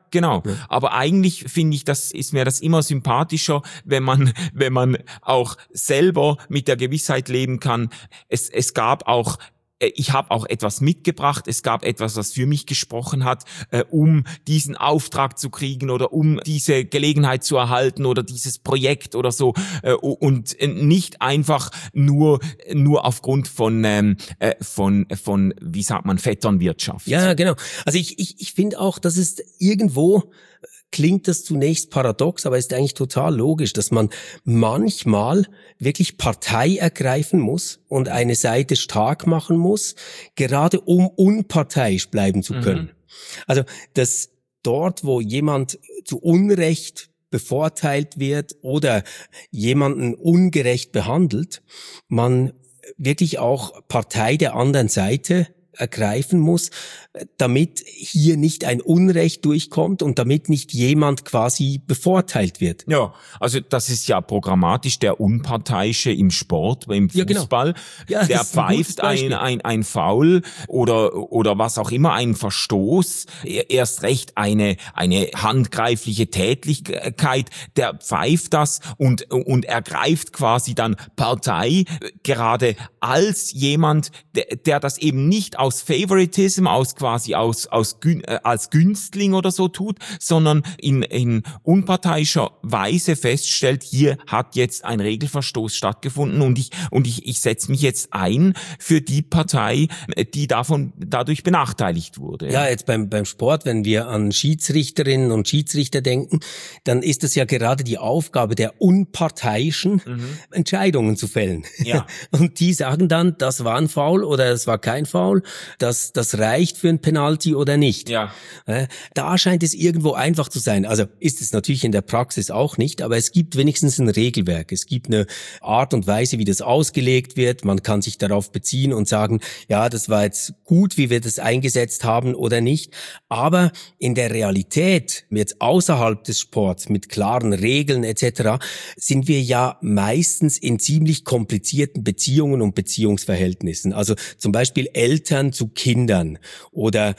genau. Ja. Aber eigentlich finde ich, das ist mir das immer sympathischer, wenn man, wenn man auch selber mit der Gewissheit leben kann. Es, es gab auch Ich habe auch etwas mitgebracht, es gab etwas, was für mich gesprochen hat, äh, um diesen Auftrag zu kriegen oder um diese Gelegenheit zu erhalten oder dieses Projekt oder so äh, und nicht einfach nur nur aufgrund von ähm, äh, von von wie sagt man Vetternwirtschaft. Ja, genau. Also ich ich ich finde auch, dass es irgendwo klingt das zunächst paradox, aber ist eigentlich total logisch, dass man manchmal wirklich Partei ergreifen muss und eine Seite stark machen muss, gerade um unparteiisch bleiben zu können. Mhm. Also, dass dort, wo jemand zu Unrecht bevorteilt wird oder jemanden ungerecht behandelt, man wirklich auch Partei der anderen Seite ergreifen muss, damit hier nicht ein Unrecht durchkommt und damit nicht jemand quasi bevorteilt wird. Ja, also das ist ja programmatisch der Unparteiische im Sport, im Fußball. Ja, genau. Ja, der pfeift ein, ein, ein Foul oder, oder was auch immer, einen Verstoß, erst recht eine, eine handgreifliche Tätlichkeit, der pfeift das und, und ergreift quasi dann Partei, gerade als jemand, der, der das eben nicht aus Favoritism, aus quasi aus, aus äh, als Günstling oder so tut, sondern in, in unparteiischer Weise feststellt, hier hat jetzt ein Regelverstoß stattgefunden und ich, und ich, ich setze mich jetzt ein für die Partei, die davon, dadurch benachteiligt wurde. Ja, jetzt beim, beim Sport, wenn wir an Schiedsrichterinnen und Schiedsrichter denken, dann ist es ja gerade die Aufgabe der Unparteiischen, mhm. Entscheidungen zu fällen. Ja. Und die sagen dann, das war ein Foul oder es war kein Foul, das, das reicht für ein Penalty oder nicht. Ja. Da scheint es irgendwo einfach zu sein. Also ist es natürlich in der Praxis auch nicht, aber es gibt wenigstens ein Regelwerk. Es gibt eine Art und Weise, wie das ausgelegt wird. Man kann sich darauf beziehen und sagen, ja, das war jetzt gut, wie wir das eingesetzt haben oder nicht. Aber in der Realität, jetzt außerhalb des Sports, mit klaren Regeln et cetera, sind wir ja meistens in ziemlich komplizierten Beziehungen und Beziehungsverhältnissen. Also zum Beispiel Eltern zu Kindern oder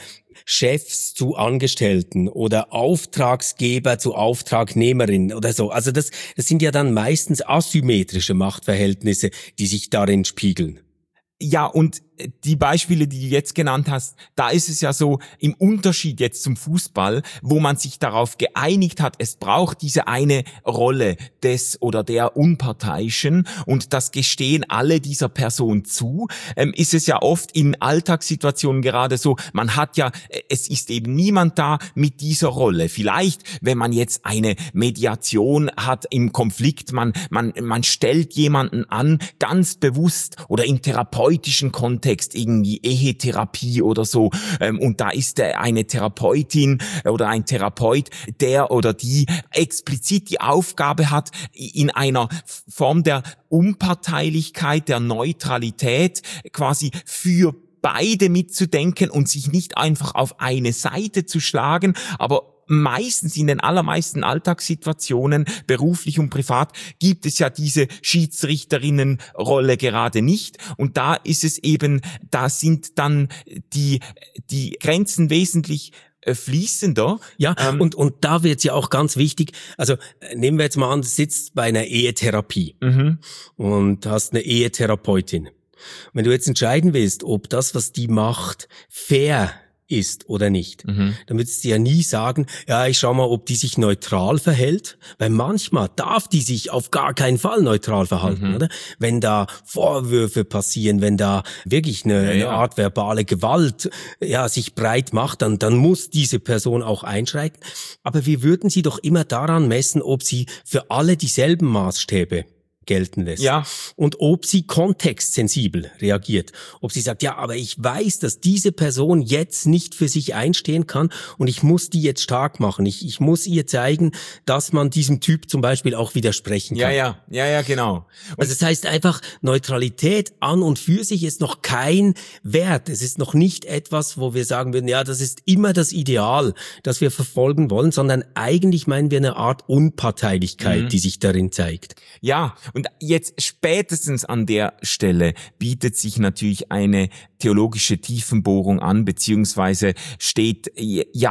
Chefs zu Angestellten oder Auftragsgeber zu Auftragnehmerinnen oder so. Also das, das sind ja dann meistens asymmetrische Machtverhältnisse, die sich darin spiegeln. Ja, und die Beispiele, die du jetzt genannt hast, da ist es ja so, im Unterschied jetzt zum Fußball, wo man sich darauf geeinigt hat, es braucht diese eine Rolle des oder der Unparteiischen und das gestehen alle dieser Person zu, ähm, ist es ja oft in Alltagssituationen gerade so, man hat ja, es ist eben niemand da mit dieser Rolle. Vielleicht, wenn man jetzt eine Mediation hat im Konflikt, man, man, man stellt jemanden an, ganz bewusst oder im therapeutischen Kontext, irgendwie Ehetherapie oder so, ähm, und da ist eine Therapeutin oder ein Therapeut, der oder die explizit die Aufgabe hat, in einer Form der Unparteilichkeit, der Neutralität quasi für beide mitzudenken und sich nicht einfach auf eine Seite zu schlagen, aber meistens in den allermeisten Alltagssituationen, beruflich und privat, gibt es ja diese Schiedsrichterinnenrolle gerade nicht. Und da ist es eben, da sind dann die, die Grenzen wesentlich fließender. Ja, ähm, und, und da wird's ja auch ganz wichtig. Also, nehmen wir jetzt mal an, du sitzt bei einer Ehetherapie mhm. und hast eine Ehetherapeutin. Wenn du jetzt entscheiden willst, ob das, was die macht, fair ist oder nicht, mhm. dann würdest du ja nie sagen, ja, ich schau mal, ob die sich neutral verhält, weil manchmal darf die sich auf gar keinen Fall neutral verhalten, mhm. oder? Wenn da Vorwürfe passieren, wenn da wirklich eine, ja, ja. eine Art verbale Gewalt ja sich breit macht, dann dann muss diese Person auch einschreiten. Aber wir würden sie doch immer daran messen, ob sie für alle dieselben Maßstäbe gelten lässt. Ja. Und ob sie kontextsensibel reagiert. Ob sie sagt, ja, aber ich weiß, dass diese Person jetzt nicht für sich einstehen kann und ich muss die jetzt stark machen. Ich, ich muss ihr zeigen, dass man diesem Typ zum Beispiel auch widersprechen kann. Ja, ja, ja, ja, genau. Und also das heißt einfach, Neutralität an und für sich ist noch kein Wert. Es ist noch nicht etwas, wo wir sagen würden, ja, das ist immer das Ideal, das wir verfolgen wollen, sondern eigentlich meinen wir eine Art Unparteilichkeit, mhm. die sich darin zeigt. Ja, und jetzt spätestens an der Stelle bietet sich natürlich eine theologische Tiefenbohrung an, beziehungsweise steht ja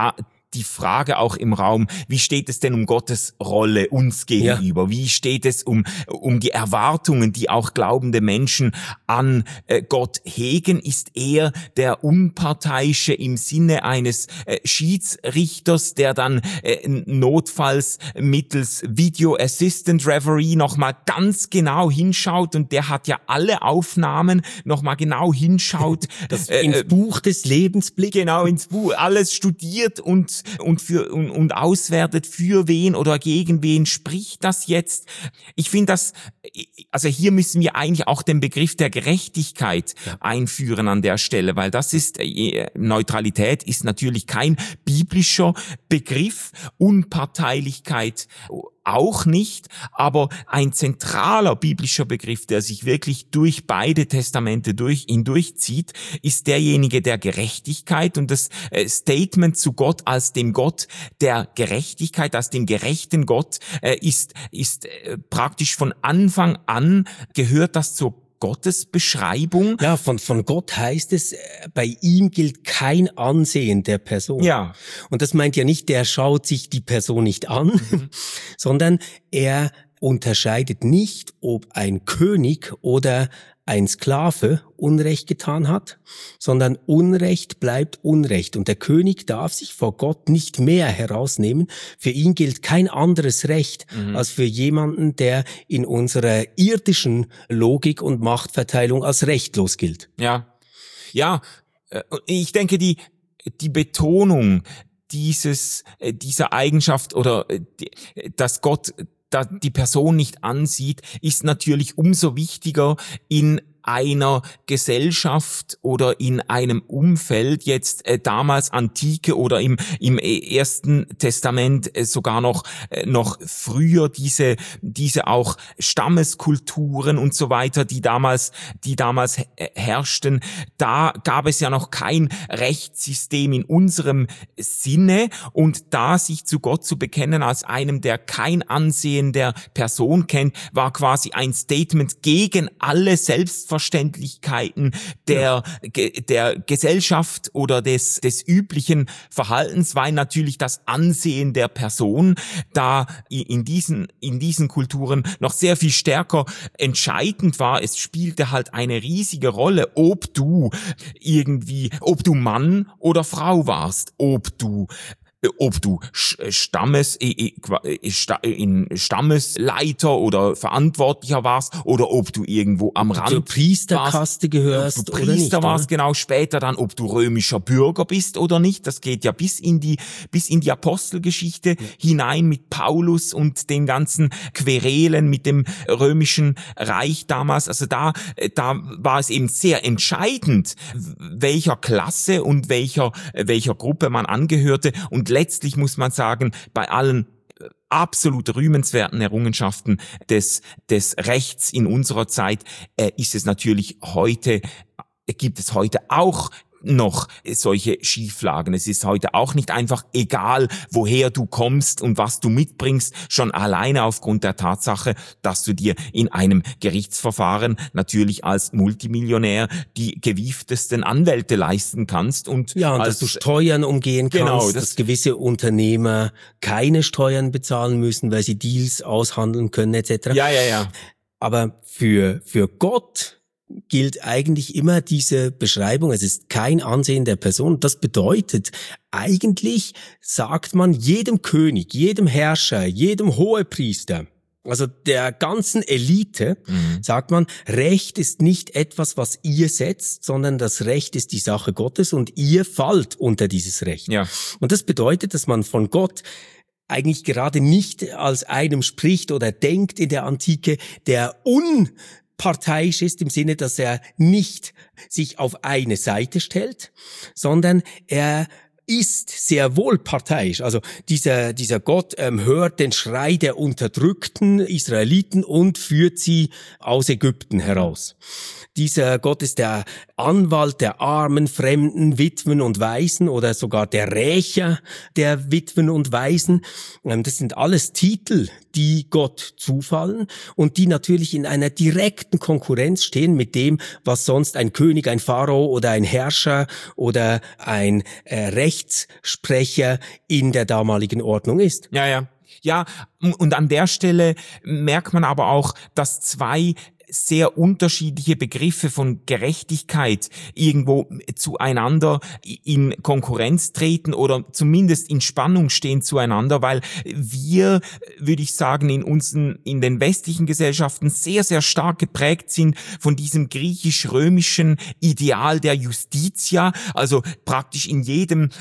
die Frage auch im Raum, wie steht es denn um Gottes Rolle uns gegenüber? Ja. Wie steht es um, um die Erwartungen, die auch glaubende Menschen an äh, Gott hegen? Ist er der Unparteiische im Sinne eines äh, Schiedsrichters, der dann äh, notfalls mittels Video Assistant Referee nochmal ganz genau hinschaut, und der hat ja alle Aufnahmen nochmal genau hinschaut. Das äh, ins Buch des Lebens blickt. Genau, ins Buch, alles studiert und und für und, und auswertet, für wen oder gegen wen spricht das jetzt. Ich finde das, also hier müssen wir eigentlich auch den Begriff der Gerechtigkeit ja. einführen an der Stelle, weil das ist, Neutralität ist natürlich kein biblischer Begriff, Unparteilichkeit auch nicht, aber ein zentraler biblischer Begriff, der sich wirklich durch beide Testamente durch hindurchzieht, ist derjenige der Gerechtigkeit, und das äh, Statement zu Gott als dem Gott der Gerechtigkeit, als dem gerechten Gott, äh, ist ist äh, praktisch von Anfang an gehört das zur Gottesbeschreibung. Ja, von, von Gott heißt es, bei ihm gilt kein Ansehen der Person. Ja. Und das meint ja nicht, der schaut sich die Person nicht an, mhm. sondern er unterscheidet nicht, ob ein König oder ein Sklave Unrecht getan hat, sondern Unrecht bleibt Unrecht. Und der König darf sich vor Gott nicht mehr herausnehmen. Für ihn gilt kein anderes Recht mhm. als für jemanden, der in unserer irdischen Logik und Machtverteilung als rechtlos gilt. Ja, ja. Ich denke, die die Betonung dieses dieser Eigenschaft oder dass Gott da die Person nicht ansieht, ist natürlich umso wichtiger in einer Gesellschaft oder in einem Umfeld, jetzt äh, damals Antike oder im im Ersten Testament äh, sogar noch äh, noch früher diese diese auch Stammeskulturen und so weiter, die damals die damals herrschten. Da gab es ja noch kein Rechtssystem in unserem Sinne, und da sich zu Gott zu bekennen als einem, der kein Ansehen der Person kennt, war quasi ein Statement gegen alle Selbstverständlichkeiten der, der Gesellschaft oder des, des üblichen Verhaltens, weil natürlich das Ansehen der Person da in diesen, in diesen Kulturen noch sehr viel stärker entscheidend war. Es spielte halt eine riesige Rolle, ob du irgendwie, ob du Mann oder Frau warst, ob du ob du Stammes, in Stammesleiter oder Verantwortlicher warst oder ob du irgendwo am Rand zur Priesterkaste gehörst ob du Priester oder nicht, warst, oder? Genau, später dann, ob du römischer Bürger bist oder nicht. Das geht ja bis in die bis in die Apostelgeschichte ja. hinein mit Paulus und den ganzen Querelen mit dem römischen Reich damals. Also da da war es eben sehr entscheidend, welcher Klasse und welcher welcher Gruppe man angehörte. Und letztlich muss man sagen, bei allen absolut rühmenswerten Errungenschaften des des Rechts in unserer Zeit äh, ist es natürlich heute, äh, gibt es heute auch noch solche Schieflagen. Es ist heute auch nicht einfach egal, woher du kommst und was du mitbringst, schon alleine aufgrund der Tatsache, dass du dir in einem Gerichtsverfahren natürlich als Multimillionär die gewieftesten Anwälte leisten kannst. Und ja, und als, dass du Steuern umgehen kannst, genau, das, dass gewisse Unternehmer keine Steuern bezahlen müssen, weil sie Deals aushandeln können et cetera. Ja, ja, ja. Aber für für Gott gilt eigentlich immer diese Beschreibung, es ist kein Ansehen der Person. Das bedeutet, eigentlich sagt man jedem König, jedem Herrscher, jedem Hohepriester, also der ganzen Elite, mhm. sagt man, Recht ist nicht etwas, was ihr setzt, sondern das Recht ist die Sache Gottes und ihr fallt unter dieses Recht. Ja. Und das bedeutet, dass man von Gott eigentlich gerade nicht als einem spricht oder denkt in der Antike, der un parteiisch ist im Sinne, dass er nicht sich auf eine Seite stellt, sondern er ist sehr wohl parteiisch. Also dieser dieser Gott ähm, hört den Schrei der unterdrückten Israeliten und führt sie aus Ägypten heraus. Dieser Gott ist der Anwalt der Armen, Fremden, Witwen und Waisen oder sogar der Rächer der Witwen und Waisen. Das sind alles Titel, die Gott zufallen und die natürlich in einer direkten Konkurrenz stehen mit dem, was sonst ein König, ein Pharao oder ein Herrscher oder ein äh, Rächer Rechtssprecher in der damaligen Ordnung ist. Ja, ja. Ja, und an der Stelle merkt man aber auch, dass zwei sehr unterschiedliche Begriffe von Gerechtigkeit irgendwo zueinander in Konkurrenz treten oder zumindest in Spannung stehen zueinander, weil wir, würde ich sagen, in unseren, in den westlichen Gesellschaften sehr, sehr stark geprägt sind von diesem griechisch-römischen Ideal der Justitia, also praktisch in jedem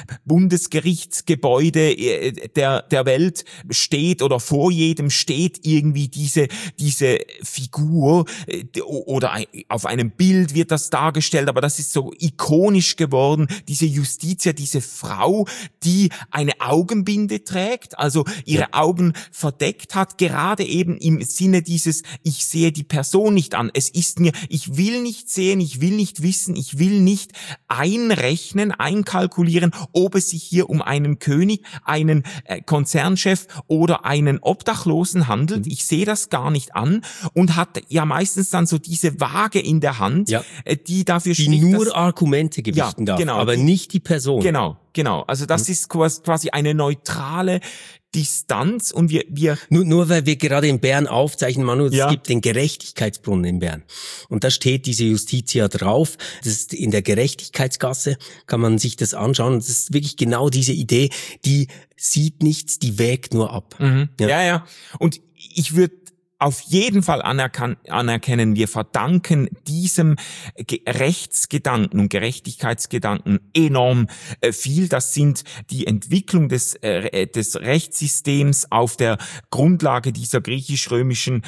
Bundesgerichtsgebäude der, der Welt steht oder vor jedem steht irgendwie diese, diese Figur, oder auf einem Bild wird das dargestellt, aber das ist so ikonisch geworden, diese Justitia, diese Frau, die eine Augenbinde trägt, also ihre ja. Augen verdeckt hat, gerade eben im Sinne dieses, ich sehe die Person nicht an, es ist mir, ich will nicht sehen, ich will nicht wissen, ich will nicht einrechnen, einkalkulieren, ob es sich hier um einen König, einen äh, Konzernchef oder einen Obdachlosen handelt, ich sehe das gar nicht an und hat ja meistens dann so diese Waage in der Hand, ja. die dafür die spricht, nur dass, Argumente gewichten ja, darf, genau, aber die, nicht die Person. Genau, genau. Also das mhm. ist quasi eine neutrale Distanz und wir wir nur nur weil wir gerade in Bern aufzeichnen, Manu, es ja. gibt den Gerechtigkeitsbrunnen in Bern und da steht diese Justitia drauf. Das ist in der Gerechtigkeitsgasse, kann man sich das anschauen. Das ist wirklich genau diese Idee, die sieht nichts, die wägt nur ab. Mhm. Ja. ja, ja. Und ich würde auf jeden Fall anerkan- anerkennen, wir verdanken diesem Ge- Rechtsgedanken und Gerechtigkeitsgedanken enorm äh, viel. Das sind die Entwicklung des, äh, des Rechtssystems auf der Grundlage dieser griechisch-römischen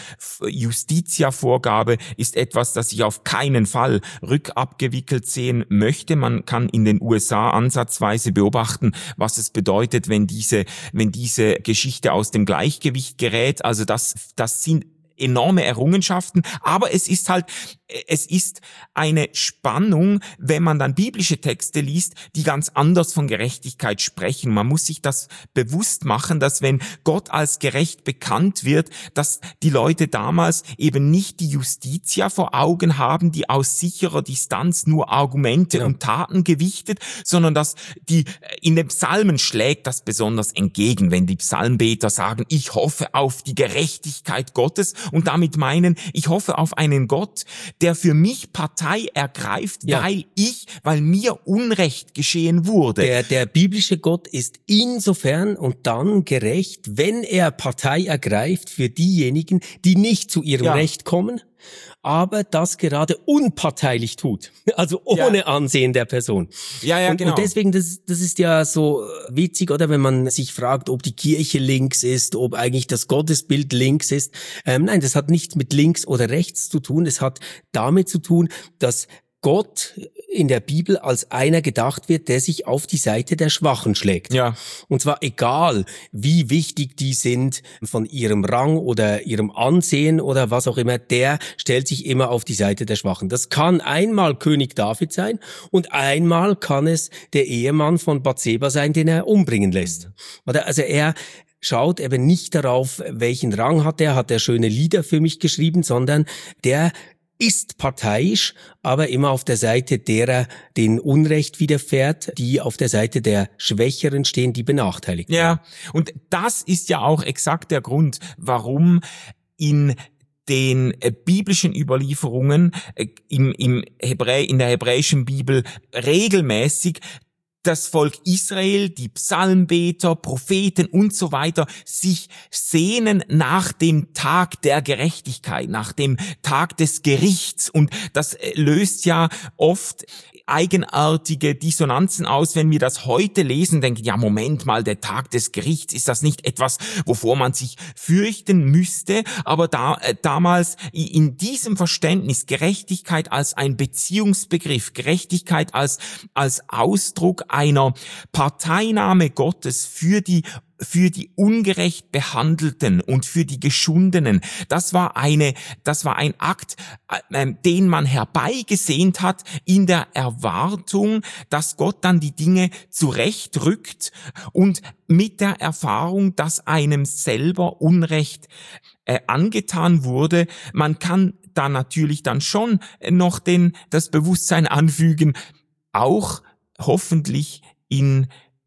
Justitia-Vorgabe ist etwas, das ich auf keinen Fall rückabgewickelt sehen möchte. Man kann in den U S A ansatzweise beobachten, was es bedeutet, wenn diese, wenn diese Geschichte aus dem Gleichgewicht gerät. Also das, das sind enorme Errungenschaften, aber es ist halt, es ist eine Spannung, wenn man dann biblische Texte liest, die ganz anders von Gerechtigkeit sprechen. Man muss sich das bewusst machen, dass wenn Gott als gerecht bekannt wird, dass die Leute damals eben nicht die Justitia vor Augen haben, die aus sicherer Distanz nur Argumente ja. und Taten gewichtet, sondern dass die in den Psalmen schlägt das besonders entgegen, wenn die Psalmbeter sagen, ich hoffe auf die Gerechtigkeit Gottes und damit meinen, ich hoffe auf einen Gott, der für mich Partei ergreift, ja. weil ich, weil mir Unrecht geschehen wurde. Der, der biblische Gott ist insofern und dann gerecht, wenn er Partei ergreift für diejenigen, die nicht zu ihrem ja. Recht kommen, aber das gerade unparteilich tut. Also ohne ja. Ansehen der Person. Ja, ja, und, genau. Und deswegen, das, das ist ja so witzig, oder, wenn man sich fragt, ob die Kirche links ist, ob eigentlich das Gottesbild links ist. Ähm, nein, das hat nichts mit links oder rechts zu tun. Es hat damit zu tun, dass Gott in der Bibel als einer gedacht wird, der sich auf die Seite der Schwachen schlägt. Ja. Und zwar egal, wie wichtig die sind von ihrem Rang oder ihrem Ansehen oder was auch immer, der stellt sich immer auf die Seite der Schwachen. Das kann einmal König David sein und einmal kann es der Ehemann von Bathseba sein, den er umbringen lässt. Oder also er schaut eben nicht darauf, welchen Rang hat er, hat er schöne Lieder für mich geschrieben, sondern der ist parteiisch, aber immer auf der Seite derer, denen Unrecht widerfährt, die auf der Seite der Schwächeren stehen, die benachteiligt werden. Ja, und das ist ja auch exakt der Grund, warum in den äh, biblischen Überlieferungen äh, im, im Hebräi, in der hebräischen Bibel regelmäßig das Volk Israel, die Psalmbeter, Propheten und so weiter sich sehnen nach dem Tag der Gerechtigkeit, nach dem Tag des Gerichts. Und das löst ja oft eigenartige Dissonanzen aus, wenn wir das heute lesen, denken, ja, Moment mal, der Tag des Gerichts, ist das nicht etwas, wovor man sich fürchten müsste? Aber da, äh, damals in diesem Verständnis Gerechtigkeit als ein Beziehungsbegriff, Gerechtigkeit als, als Ausdruck einer Parteinahme Gottes für die für die ungerecht Behandelten und für die Geschundenen. Das war eine, das war ein Akt, äh, den man herbeigesehnt hat in der Erwartung, dass Gott dann die Dinge zurechtrückt und mit der Erfahrung, dass einem selber Unrecht äh, angetan wurde. Man kann da natürlich dann schon noch den, das Bewusstsein anfügen, auch hoffentlich in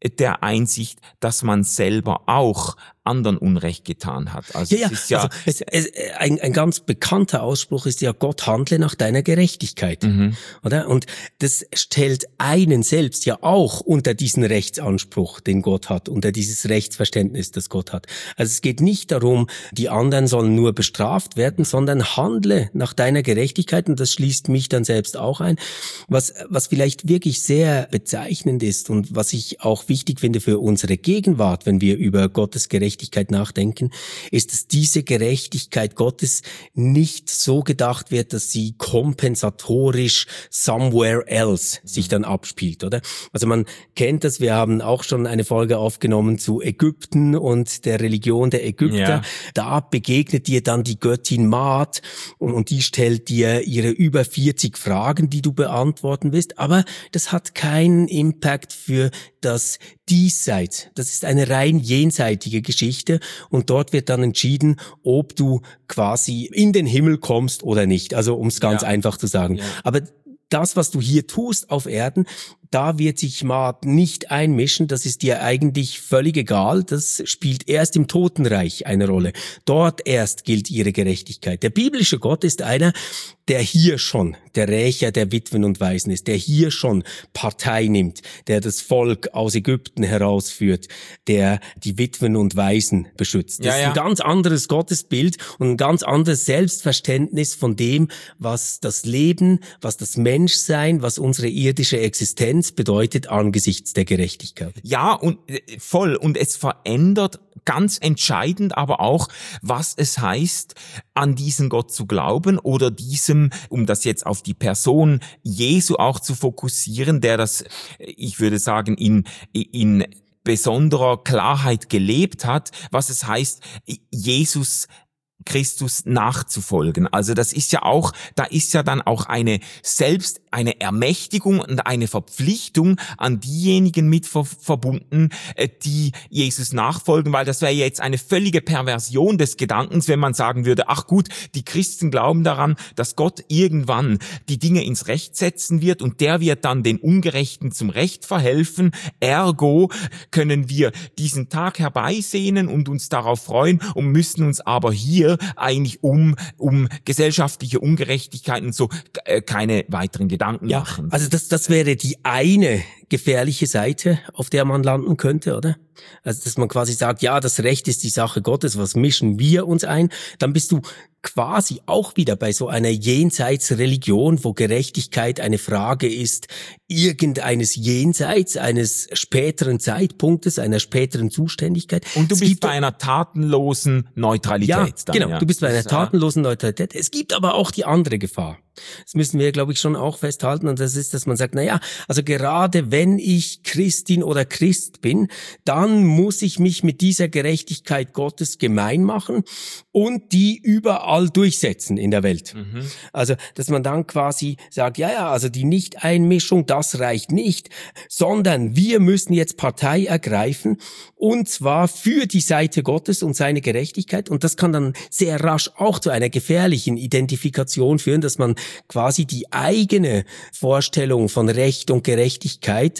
der Einsicht, dass man selber auch anderen Unrecht getan hat. Also ja, ja, es ist ja also es, es, ein, ein ganz bekannter Ausspruch ist ja, Gott handle nach deiner Gerechtigkeit. Mhm. Oder? Und das stellt einen selbst ja auch unter diesen Rechtsanspruch, den Gott hat, unter dieses Rechtsverständnis, das Gott hat. Also es geht nicht darum, die anderen sollen nur bestraft werden, sondern handle nach deiner Gerechtigkeit, und das schließt mich dann selbst auch ein. Was, was vielleicht wirklich sehr bezeichnend ist und was ich auch wichtig finde für unsere Gegenwart, wenn wir über Gottes Gerechtigkeit nachdenken, ist, dass diese Gerechtigkeit Gottes nicht so gedacht wird, dass sie kompensatorisch somewhere else sich dann abspielt, oder? Also man kennt das, wir haben auch schon eine Folge aufgenommen zu Ägypten und der Religion der Ägypter. Ja. Da begegnet dir dann die Göttin Maat und, und die stellt dir ihre über vierzig Fragen, die du beantworten willst, aber das hat keinen Impact für das Diesseits. Das ist eine rein jenseitige Geschichte und dort wird dann entschieden, ob du quasi in den Himmel kommst oder nicht. Also um es ganz ja. einfach zu sagen. Ja. Aber das, was du hier tust auf Erden, da wird sich Maat nicht einmischen, das ist dir eigentlich völlig egal, das spielt erst im Totenreich eine Rolle. Dort erst gilt ihre Gerechtigkeit. Der biblische Gott ist einer, der hier schon der Rächer der Witwen und Waisen ist, der hier schon Partei nimmt, der das Volk aus Ägypten herausführt, der die Witwen und Waisen beschützt. Das ja, ja. ist ein ganz anderes Gottesbild und ein ganz anderes Selbstverständnis von dem, was das Leben, was das Menschsein, was unsere irdische Existenz bedeutet angesichts der Gerechtigkeit. Ja, und voll. Und es verändert ganz entscheidend aber auch, was es heißt, an diesen Gott zu glauben oder diesem, um das jetzt auf die Person Jesu auch zu fokussieren, der das, ich würde sagen, in, in besonderer Klarheit gelebt hat, was es heißt, Jesus Christus nachzufolgen. Also das ist ja auch, da ist ja dann auch eine selbst, eine Ermächtigung und eine Verpflichtung an diejenigen mit ver- verbunden, die Jesus nachfolgen, weil das wäre jetzt eine völlige Perversion des Gedankens, wenn man sagen würde, ach gut, die Christen glauben daran, dass Gott irgendwann die Dinge ins Recht setzen wird und der wird dann den Ungerechten zum Recht verhelfen. Ergo können wir diesen Tag herbeisehnen und uns darauf freuen und müssen uns aber hier eigentlich um um gesellschaftliche Ungerechtigkeiten so äh, keine weiteren Gedanken ja, machen. Also das das wäre die eine gefährliche Seite, auf der man landen könnte, oder? Also dass man quasi sagt, ja, das Recht ist die Sache Gottes, was mischen wir uns ein? Dann bist du quasi auch wieder bei so einer Jenseitsreligion, wo Gerechtigkeit eine Frage ist, irgendeines Jenseits, eines späteren Zeitpunktes, einer späteren Zuständigkeit. Und du es bist bei einer tatenlosen Neutralität. Ja, dann, genau, ja. du bist bei einer tatenlosen Neutralität. Es gibt aber auch die andere Gefahr. Das müssen wir, glaube ich, schon auch festhalten. Und das ist, dass man sagt, na ja, also gerade wenn ich Christin oder Christ bin, dann muss ich mich mit dieser Gerechtigkeit Gottes gemein machen und die überall durchsetzen in der Welt. Mhm. Also, dass man dann quasi sagt, ja, ja, also die Nicht-Einmischung, das reicht nicht, sondern wir müssen jetzt Partei ergreifen und zwar für die Seite Gottes und seine Gerechtigkeit. Und das kann dann sehr rasch auch zu einer gefährlichen Identifikation führen, dass man quasi die eigene Vorstellung von Recht und Gerechtigkeit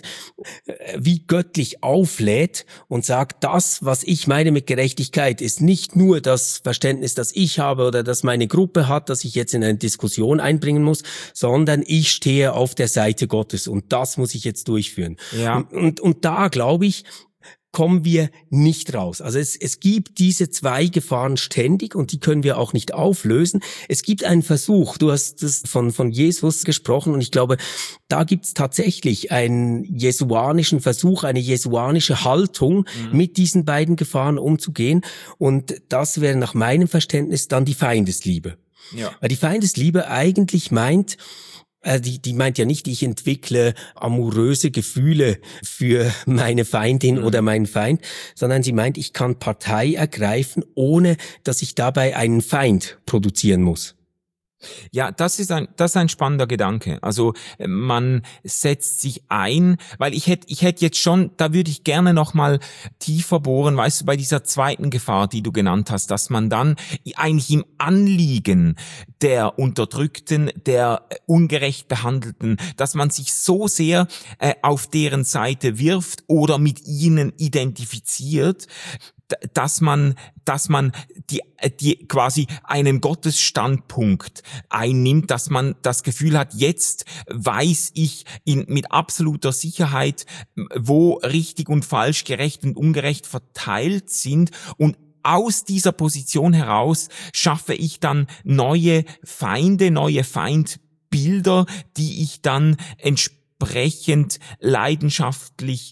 wie göttlich auflädt und sagt, das, was ich meine mit Gerechtigkeit, ist nicht nur das Verständnis, das ich habe oder das meine Gruppe hat, das ich jetzt in eine Diskussion einbringen muss, sondern ich stehe auf der Seite Gottes und das muss ich jetzt durchführen. Ja. Und, und, und da glaube ich, kommen wir nicht raus. Also es, es gibt diese zwei Gefahren ständig und die können wir auch nicht auflösen. Es gibt einen Versuch, du hast das von, von Jesus gesprochen und ich glaube, da gibt es tatsächlich einen jesuanischen Versuch, eine jesuanische Haltung, mhm. mit diesen beiden Gefahren umzugehen und das wäre nach meinem Verständnis dann die Feindesliebe. Ja. Weil die Feindesliebe eigentlich meint, Die, die meint ja nicht, ich entwickle amoröse Gefühle für meine Feindin mhm. oder meinen Feind, sondern sie meint, ich kann Partei ergreifen, ohne dass ich dabei einen Feind produzieren muss. Ja, das ist ein, das ist ein spannender Gedanke. Also man setzt sich ein, weil ich hätte, ich hätte jetzt schon, da würde ich gerne noch mal tiefer bohren, weißt du, bei dieser zweiten Gefahr, die du genannt hast, dass man dann eigentlich im Anliegen der Unterdrückten, der ungerecht Behandelten, dass man sich so sehr äh, auf deren Seite wirft oder mit ihnen identifiziert, dass man, dass man die, die quasi einen Gottesstandpunkt einnimmt, dass man das Gefühl hat, jetzt weiß ich in, mit absoluter Sicherheit, wo richtig und falsch, gerecht und ungerecht verteilt sind, und aus dieser Position heraus schaffe ich dann neue Feinde, neue Feindbilder, die ich dann entsprechend entsprechend leidenschaftlich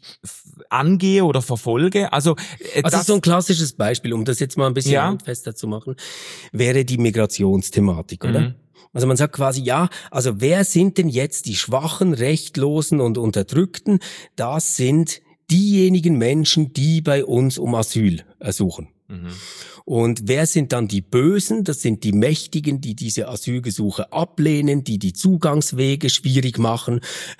angehe oder verfolge. Also, äh, also das so ein klassisches Beispiel, um das jetzt mal ein bisschen ja. handfester zu machen, wäre die Migrationsthematik, oder? Mhm. Also man sagt quasi, ja, also wer sind denn jetzt die Schwachen, Rechtlosen und Unterdrückten? Das sind diejenigen Menschen, die bei uns um Asyl ersuchen. Mhm. Und wer sind dann die Bösen? Das sind die Mächtigen, die diese Asylgesuche ablehnen, die die Zugangswege schwierig machen.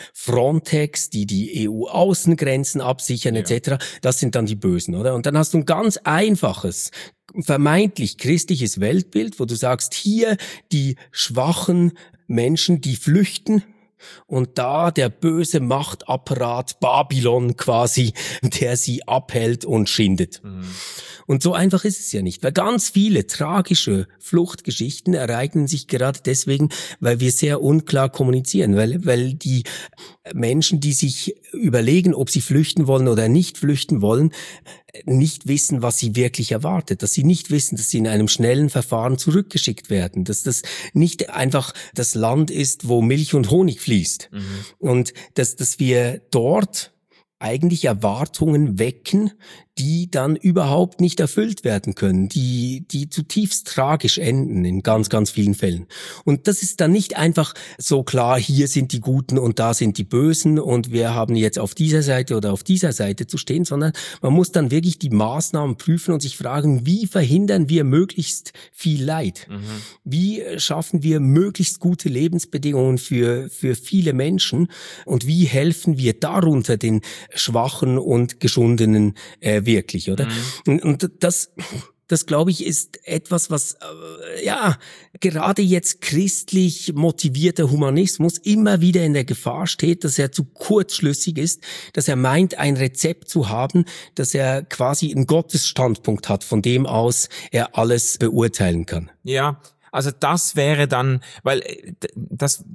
Frontex, die die E U-Außengrenzen absichern, ja. et cetera. Das sind dann die Bösen, oder? Und dann hast du ein ganz einfaches, vermeintlich christliches Weltbild, wo du sagst, hier die schwachen Menschen, die flüchten, und da der böse Machtapparat Babylon quasi, der sie abhält und schindet. Mhm. Und so einfach ist es ja nicht, weil ganz viele tragische Fluchtgeschichten ereignen sich gerade deswegen, weil wir sehr unklar kommunizieren, weil, weil die Menschen, die sich überlegen, ob sie flüchten wollen oder nicht flüchten wollen, nicht wissen, was sie wirklich erwartet, dass sie nicht wissen, dass sie in einem schnellen Verfahren zurückgeschickt werden, dass das nicht einfach das Land ist, wo Milch und Honig fließt. Mhm. Und dass, dass wir dort eigentlich Erwartungen wecken, die dann überhaupt nicht erfüllt werden können, die die zutiefst tragisch enden in ganz, ganz vielen Fällen. Und das ist dann nicht einfach so klar, hier sind die Guten und da sind die Bösen und wir haben jetzt auf dieser Seite oder auf dieser Seite zu stehen, sondern man muss dann wirklich die Maßnahmen prüfen und sich fragen, wie verhindern wir möglichst viel Leid? Mhm. Wie schaffen wir möglichst gute Lebensbedingungen für für viele Menschen und wie helfen wir darunter den Schwachen und Geschundenen äh, wirklich, oder? Mhm. Und, und das, das glaube ich, ist etwas, was äh, ja gerade jetzt christlich motivierter Humanismus immer wieder in der Gefahr steht, dass er zu kurzschlüssig ist, dass er meint, ein Rezept zu haben, dass er quasi einen Gottesstandpunkt hat, von dem aus er alles beurteilen kann. Ja. Also das wäre dann, weil das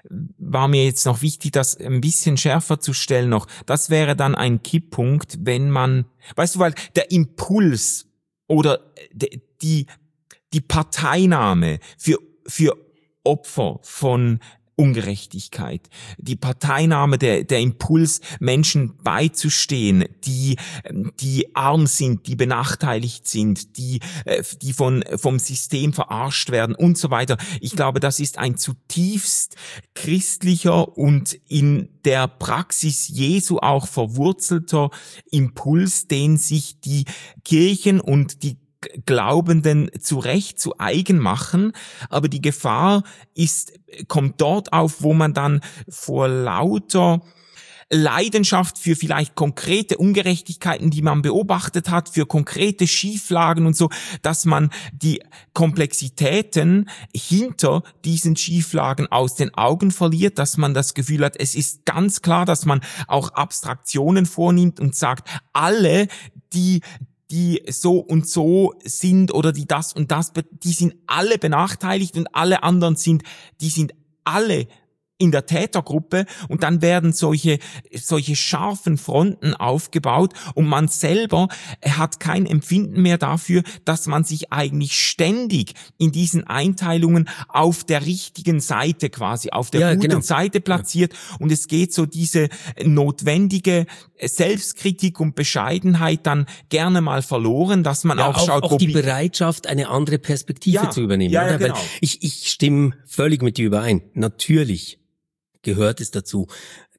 war mir jetzt noch wichtig, das ein bisschen schärfer zu stellen noch. Das wäre dann ein Kipppunkt, wenn man, weißt du, weil der Impuls oder die die Parteinahme für für Opfer von Ungerechtigkeit, die Parteinahme, der der Impuls, Menschen beizustehen, die die arm sind, die benachteiligt sind, die die von vom System verarscht werden und so weiter. Ich glaube, das ist ein zutiefst christlicher und in der Praxis Jesu auch verwurzelter Impuls, den sich die Kirchen und die Glaubenden zu Recht zu eigen machen, aber die Gefahr ist, kommt dort auf, wo man dann vor lauter Leidenschaft für vielleicht konkrete Ungerechtigkeiten, die man beobachtet hat, für konkrete Schieflagen und so, dass man die Komplexitäten hinter diesen Schieflagen aus den Augen verliert, dass man das Gefühl hat, es ist ganz klar, dass man auch Abstraktionen vornimmt und sagt, alle, die die so und so sind oder die das und das, die sind alle benachteiligt und alle anderen sind, die sind alle in der Tätergruppe, und dann werden solche solche scharfen Fronten aufgebaut und man selber hat kein Empfinden mehr dafür, dass man sich eigentlich ständig in diesen Einteilungen auf der richtigen Seite quasi, auf der ja, guten genau. Seite platziert, und es geht so diese notwendige Selbstkritik und Bescheidenheit dann gerne mal verloren, dass man ja, auch schaut, auch, auch die Bereitschaft, eine andere Perspektive ja, zu übernehmen. Ja, ja, oder? genau. Weil ich, ich stimme völlig mit dir überein. Natürlich gehört es dazu,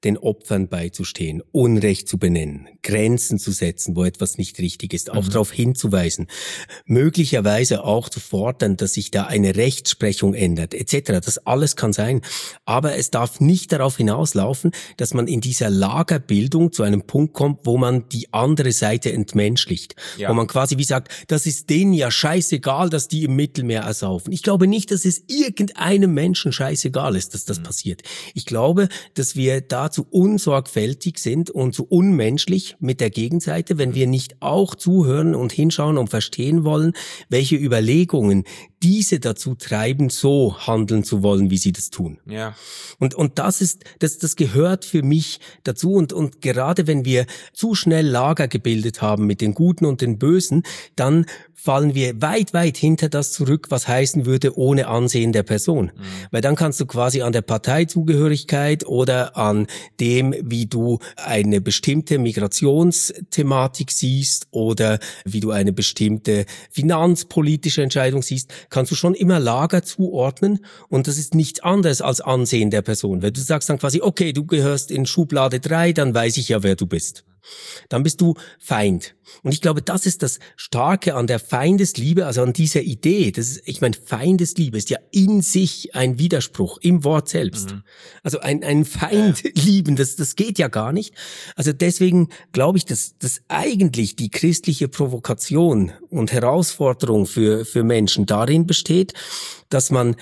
den Opfern beizustehen, Unrecht zu benennen, Grenzen zu setzen, wo etwas nicht richtig ist, auch mhm. darauf hinzuweisen, möglicherweise auch zu fordern, dass sich da eine Rechtsprechung ändert, et cetera. Das alles kann sein, aber es darf nicht darauf hinauslaufen, dass man in dieser Lagerbildung zu einem Punkt kommt, wo man die andere Seite entmenschlicht, ja. wo man quasi wie sagt, das ist denen ja scheißegal, dass die im Mittelmeer ersaufen. Ich glaube nicht, dass es irgendeinem Menschen scheißegal ist, dass das mhm. passiert. Ich glaube, dass wir da zu unsorgfältig sind und zu unmenschlich mit der Gegenseite, wenn wir nicht auch zuhören und hinschauen und verstehen wollen, welche Überlegungen diese dazu treiben, so handeln zu wollen, wie sie das tun. Ja. Und, und das ist, das, das gehört für mich dazu. Und, und gerade wenn wir zu schnell Lager gebildet haben mit den Guten und den Bösen, dann fallen wir weit, weit hinter das zurück, was heißen würde, ohne Ansehen der Person. Mhm. Weil dann kannst du quasi an der Parteizugehörigkeit oder an dem, wie du eine bestimmte Migrationsthematik siehst oder wie du eine bestimmte finanzpolitische Entscheidung siehst, kannst du schon immer Lager zuordnen und das ist nichts anderes als Ansehen der Person. Weil du sagst dann quasi, okay, du gehörst in Schublade drei, dann weiß ich ja, wer du bist. Dann bist du Feind. Und ich glaube, das ist das Starke an der Feindesliebe, also an dieser Idee. Das ist, ich meine, Feindesliebe ist ja in sich ein Widerspruch im Wort selbst. Mhm. Also ein, ein Feind lieben, das, das geht ja gar nicht. Also deswegen glaube ich, dass, dass eigentlich die christliche Provokation und Herausforderung für, für Menschen darin besteht, dass man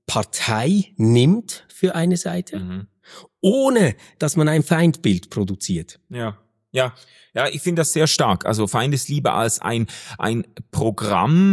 Partei nimmt für eine Seite, mhm. ohne dass man ein Feindbild produziert. Ja. Ja, ja, ich finde das sehr stark. Also Feindesliebe als ein ein Programm,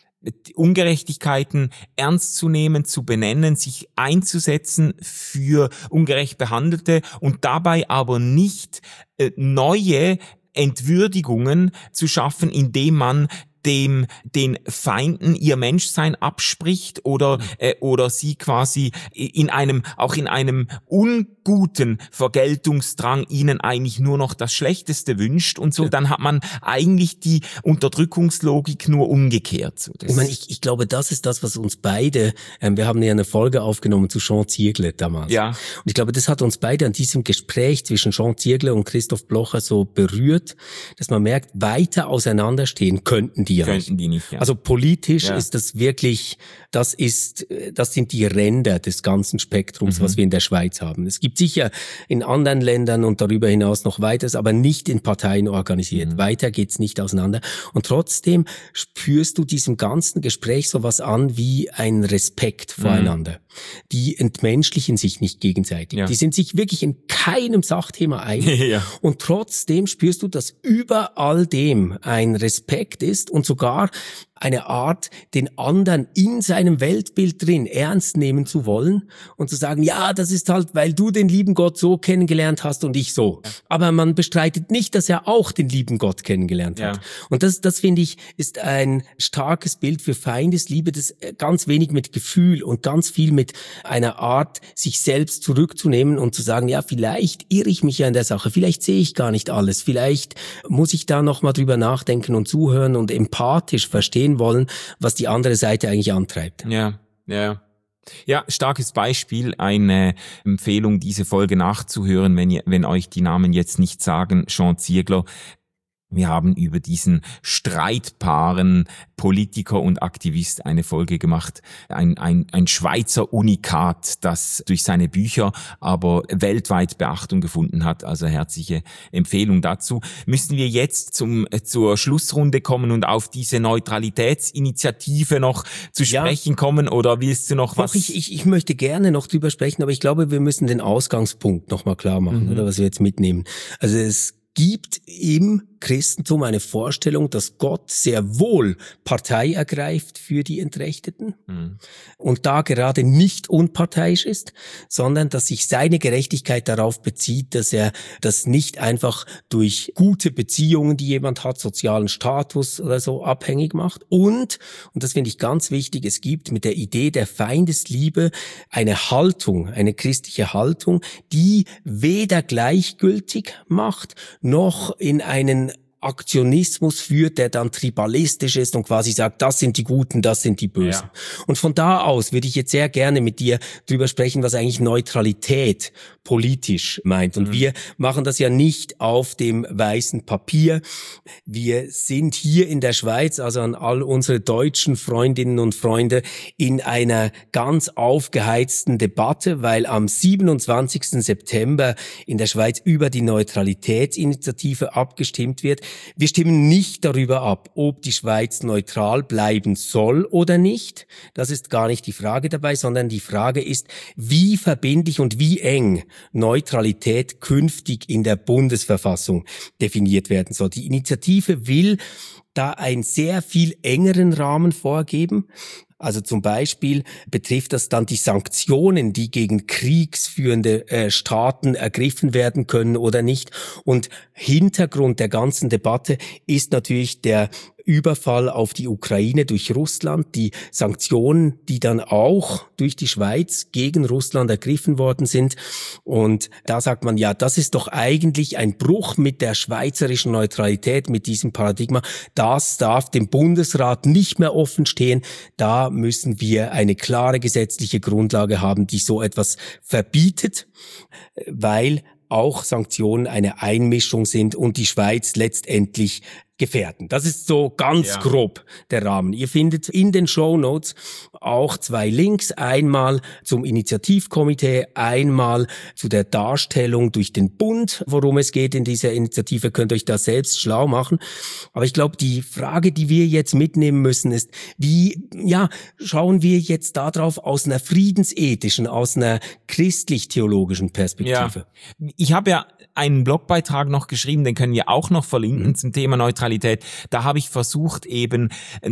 Ungerechtigkeiten ernst zu nehmen, zu benennen, sich einzusetzen für ungerecht Behandelte und dabei aber nicht äh, neue Entwürdigungen zu schaffen, indem man dem den Feinden ihr Menschsein abspricht oder äh, oder sie quasi in einem auch in einem unguten Vergeltungsdrang ihnen eigentlich nur noch das Schlechteste wünscht und so, ja. Dann hat man eigentlich die Unterdrückungslogik nur umgekehrt. So, ich meine, ich, ich glaube, das ist das, was uns beide, ähm, wir haben ja eine Folge aufgenommen zu Jean Ziegler damals. Ja. Und ich glaube, das hat uns beide an diesem Gespräch zwischen Jean Ziegler und Christoph Blocher so berührt, dass man merkt, weiter auseinanderstehen könnten die ja könnten die nicht, ja. Also politisch ja. ist das wirklich, das ist, das sind die Ränder des ganzen Spektrums, mhm. was wir in der Schweiz haben. Es gibt sicher in anderen Ländern und darüber hinaus noch weiteres, aber nicht in Parteien organisiert. Mhm. Weiter geht's nicht auseinander. Und trotzdem spürst du diesem ganzen Gespräch sowas an wie ein Respekt voreinander. Mhm. Die entmenschlichen sich nicht gegenseitig. Ja. Die sind sich wirklich in keinem Sachthema einig. ja. Und trotzdem spürst du, dass über all dem ein Respekt ist und sogar eine Art, den anderen in seinem Weltbild drin ernst nehmen zu wollen und zu sagen, ja, das ist halt, weil du den lieben Gott so kennengelernt hast und ich so. Aber man bestreitet nicht, dass er auch den lieben Gott kennengelernt hat. Ja. Und das, das finde ich, ist ein starkes Bild für Feindesliebe, das ganz wenig mit Gefühl und ganz viel mit einer Art, sich selbst zurückzunehmen und zu sagen, ja, vielleicht irre ich mich ja in der Sache, vielleicht sehe ich gar nicht alles, vielleicht muss ich da nochmal drüber nachdenken und zuhören und empathisch verstehen wollen, was die andere Seite eigentlich antreibt. Ja, ja. Ja, starkes Beispiel, eine Empfehlung, diese Folge nachzuhören, wenn ihr, wenn euch die Namen jetzt nicht sagen, Jean Ziegler. Wir haben über diesen streitbaren Politiker und Aktivist eine Folge gemacht. Ein, ein, ein Schweizer Unikat, das durch seine Bücher aber weltweit Beachtung gefunden hat. Also herzliche Empfehlung dazu. Müssen wir jetzt zum, zur Schlussrunde kommen und auf diese Neutralitätsinitiative noch zu sprechen ja. kommen oder willst du noch was? Doch, ich, ich, ich möchte gerne noch drüber sprechen, aber ich glaube, wir müssen den Ausgangspunkt nochmal klar machen, mhm. oder was wir jetzt mitnehmen. Also es gibt im Christentum eine Vorstellung, dass Gott sehr wohl Partei ergreift für die Entrechteten mhm. und da gerade nicht unparteiisch ist, sondern dass sich seine Gerechtigkeit darauf bezieht, dass er das nicht einfach durch gute Beziehungen, die jemand hat, sozialen Status oder so abhängig macht. Und, und das finde ich ganz wichtig, es gibt mit der Idee der Feindesliebe eine Haltung, eine christliche Haltung, die weder gleichgültig macht, noch in einen Aktionismus führt, der dann tribalistisch ist und quasi sagt, das sind die Guten, das sind die Bösen. Ja. Und von da aus würde ich jetzt sehr gerne mit dir drüber sprechen, was eigentlich Neutralität politisch meint. Und mhm. wir machen das ja nicht auf dem weißen Papier. Wir sind hier in der Schweiz, also an all unsere deutschen Freundinnen und Freunde, in einer ganz aufgeheizten Debatte, weil am siebenundzwanzigsten September in der Schweiz über die Neutralitätsinitiative abgestimmt wird. Wir stimmen nicht darüber ab, ob die Schweiz neutral bleiben soll oder nicht. Das ist gar nicht die Frage dabei, sondern die Frage ist, wie verbindlich und wie eng Neutralität künftig in der Bundesverfassung definiert werden soll. Die Initiative will da einen sehr viel engeren Rahmen vorgeben. Also zum Beispiel betrifft das dann die Sanktionen, die gegen kriegsführende äh, Staaten ergriffen werden können oder nicht. Und Hintergrund der ganzen Debatte ist natürlich der Überfall auf die Ukraine durch Russland, die Sanktionen, die dann auch durch die Schweiz gegen Russland ergriffen worden sind. Und da sagt man, ja, das ist doch eigentlich ein Bruch mit der schweizerischen Neutralität, mit diesem Paradigma. Das darf dem Bundesrat nicht mehr offen stehen. Da müssen wir eine klare gesetzliche Grundlage haben, die so etwas verbietet, weil auch Sanktionen eine Einmischung sind und die Schweiz letztendlich gefährden. Das ist so ganz ja. grob der Rahmen. Ihr findet in den Shownotes auch zwei Links, einmal zum Initiativkomitee, einmal zu der Darstellung durch den Bund, worum es geht in dieser Initiative. Könnt ihr euch da selbst schlau machen. Aber ich glaube, die Frage, die wir jetzt mitnehmen müssen, ist, wie ja schauen wir jetzt darauf aus einer friedensethischen, aus einer christlich-theologischen Perspektive? Ja. Ich habe ja einen Blogbeitrag noch geschrieben, den können wir auch noch verlinken mhm. zum Thema Neutralität. Da habe ich versucht, eben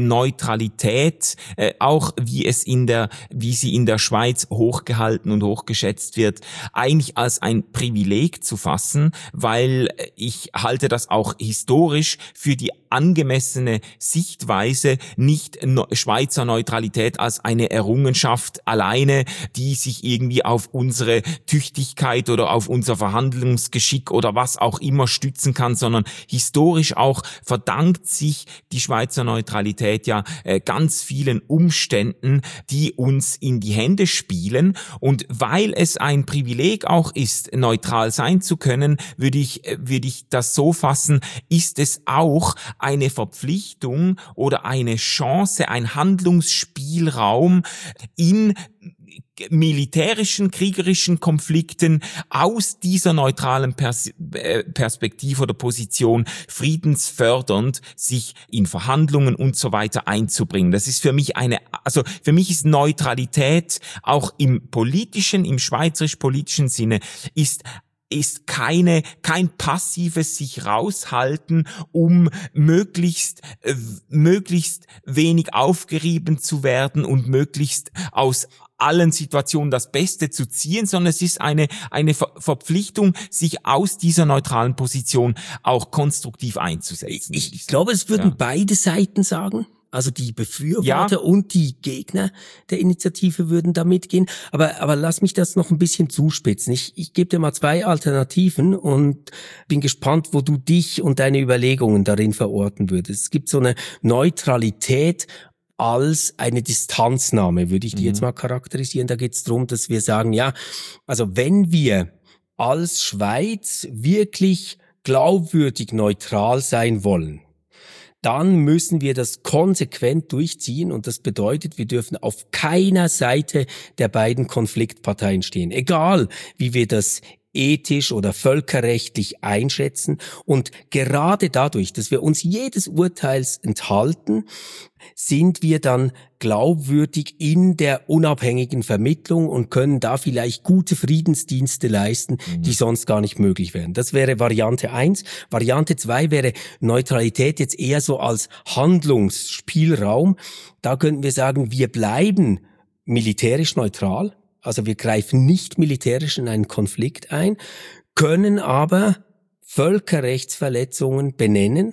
Neutralität, äh, auch wie es in der, wie sie in der Schweiz hochgehalten und hochgeschätzt wird, eigentlich als ein Privileg zu fassen, weil ich halte das auch historisch für die angemessene Sichtweise, nicht Schweizer Neutralität als eine Errungenschaft alleine, die sich irgendwie auf unsere Tüchtigkeit oder auf unser Verhandlungsgeschick oder was auch immer stützen kann, sondern historisch auch verdankt sich die Schweizer Neutralität ja äh, ganz vielen Umständen, die uns in die Hände spielen. Und weil es ein Privileg auch ist, neutral sein zu können, würde ich, äh, würde ich das so fassen, ist es auch eine Verpflichtung oder eine Chance, ein Handlungsspielraum in militärischen, kriegerischen Konflikten aus dieser neutralen Pers- äh, Perspektive oder Position friedensfördernd sich in Verhandlungen und so weiter einzubringen. Das ist für mich eine, also für mich ist Neutralität auch im politischen, im schweizerisch-politischen Sinne ist ist keine, kein passives sich raushalten, um möglichst, äh, möglichst wenig aufgerieben zu werden und möglichst aus allen Situationen das Beste zu ziehen, sondern es ist eine, eine Ver- Verpflichtung, sich aus dieser neutralen Position auch konstruktiv einzusetzen. Ich, ich glaube, es würden ja. beide Seiten sagen. Also die Befürworter ja. und die Gegner der Initiative würden da mitgehen. Aber, aber lass mich das noch ein bisschen zuspitzen. Ich, ich gebe dir mal zwei Alternativen und bin gespannt, wo du dich und deine Überlegungen darin verorten würdest. Es gibt so eine Neutralität als eine Distanznahme, würde ich die mhm. jetzt mal charakterisieren. Da geht es darum, dass wir sagen, ja, also wenn wir als Schweiz wirklich glaubwürdig neutral sein wollen, dann müssen wir das konsequent durchziehen und das bedeutet, wir dürfen auf keiner Seite der beiden Konfliktparteien stehen. Egal, wie wir das ethisch oder völkerrechtlich einschätzen. Und gerade dadurch, dass wir uns jedes Urteils enthalten, sind wir dann glaubwürdig in der unabhängigen Vermittlung und können da vielleicht gute Friedensdienste leisten, mhm. die sonst gar nicht möglich wären. Das wäre Variante eins. Variante zwei wäre Neutralität jetzt eher so als Handlungsspielraum. Da könnten wir sagen, wir bleiben militärisch neutral. Also wir greifen nicht militärisch in einen Konflikt ein, können aber Völkerrechtsverletzungen benennen,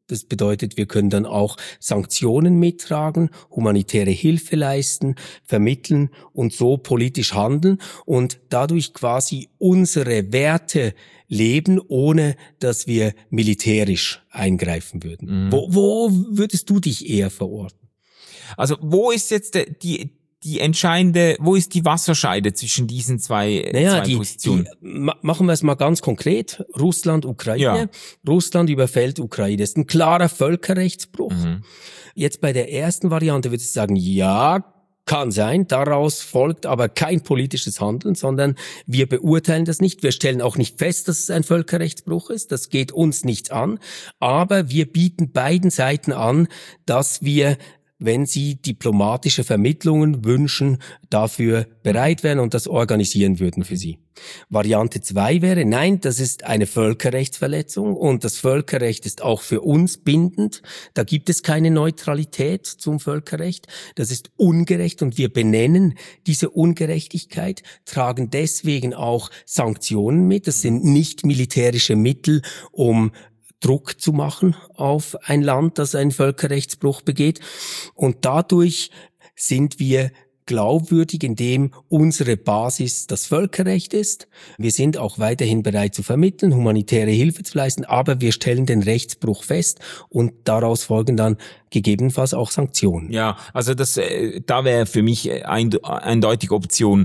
Das bedeutet, wir können dann auch Sanktionen mittragen, humanitäre Hilfe leisten, vermitteln und so politisch handeln und dadurch quasi unsere Werte leben, ohne dass wir militärisch eingreifen würden. Mhm. Wo, wo würdest du dich eher verorten? Also wo ist jetzt die, die die entscheidende, wo ist die Wasserscheide zwischen diesen zwei, naja, zwei die, Positionen? Die, machen wir es mal ganz konkret. Russland, Ukraine. Ja. Russland überfällt Ukraine. Das ist ein klarer Völkerrechtsbruch. Mhm. Jetzt bei der ersten Variante würde ich sagen, ja, kann sein. Daraus folgt aber kein politisches Handeln, sondern wir beurteilen das nicht. Wir stellen auch nicht fest, dass es ein Völkerrechtsbruch ist. Das geht uns nichts an. Aber wir bieten beiden Seiten an, dass wir, wenn sie diplomatische Vermittlungen wünschen, dafür bereit wären und das organisieren würden für sie. Variante zwei wäre, nein, das ist eine Völkerrechtsverletzung und das Völkerrecht ist auch für uns bindend. Da gibt es keine Neutralität zum Völkerrecht. Das ist ungerecht und wir benennen diese Ungerechtigkeit, tragen deswegen auch Sanktionen mit. Das sind nicht militärische Mittel, um Druck zu machen auf ein Land, das einen Völkerrechtsbruch begeht. Und dadurch sind wir glaubwürdig, indem unsere Basis das Völkerrecht ist. Wir sind auch weiterhin bereit zu vermitteln, humanitäre Hilfe zu leisten, aber wir stellen den Rechtsbruch fest und daraus folgen dann gegebenenfalls auch Sanktionen. Ja, also das, äh, da wäre für mich ein, eindeutig Option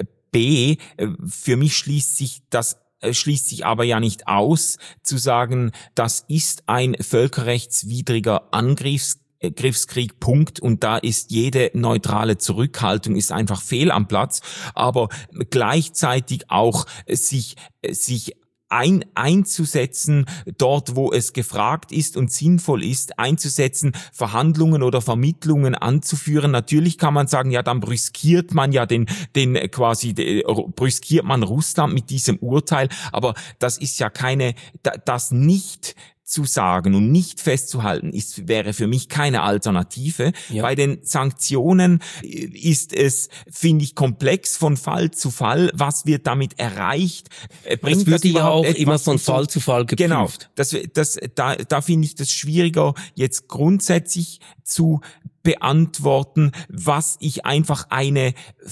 B. Für mich schließt sich das schließt sich aber ja nicht aus, zu sagen, das ist ein völkerrechtswidriger Angriffs Angriffskrieg, Punkt, und da ist jede neutrale Zurückhaltung ist einfach fehl am Platz, aber gleichzeitig auch sich sich ein, einzusetzen, dort wo es gefragt ist und sinnvoll ist, einzusetzen, Verhandlungen oder Vermittlungen anzuführen. Natürlich kann man sagen, ja, dann brüskiert man ja den, den quasi, brüskiert man Russland mit diesem Urteil, aber das ist ja keine, das nicht zu sagen und nicht festzuhalten, ist, wäre für mich keine Alternative. Ja. Bei den Sanktionen ist es, finde ich, komplex von Fall zu Fall. Was wird damit erreicht? Bringt das wird das ja auch immer von Fall so, zu Fall geprüft. Genau. Das, das, da, da finde ich das schwieriger, jetzt grundsätzlich zu beantworten, was ich einfach eine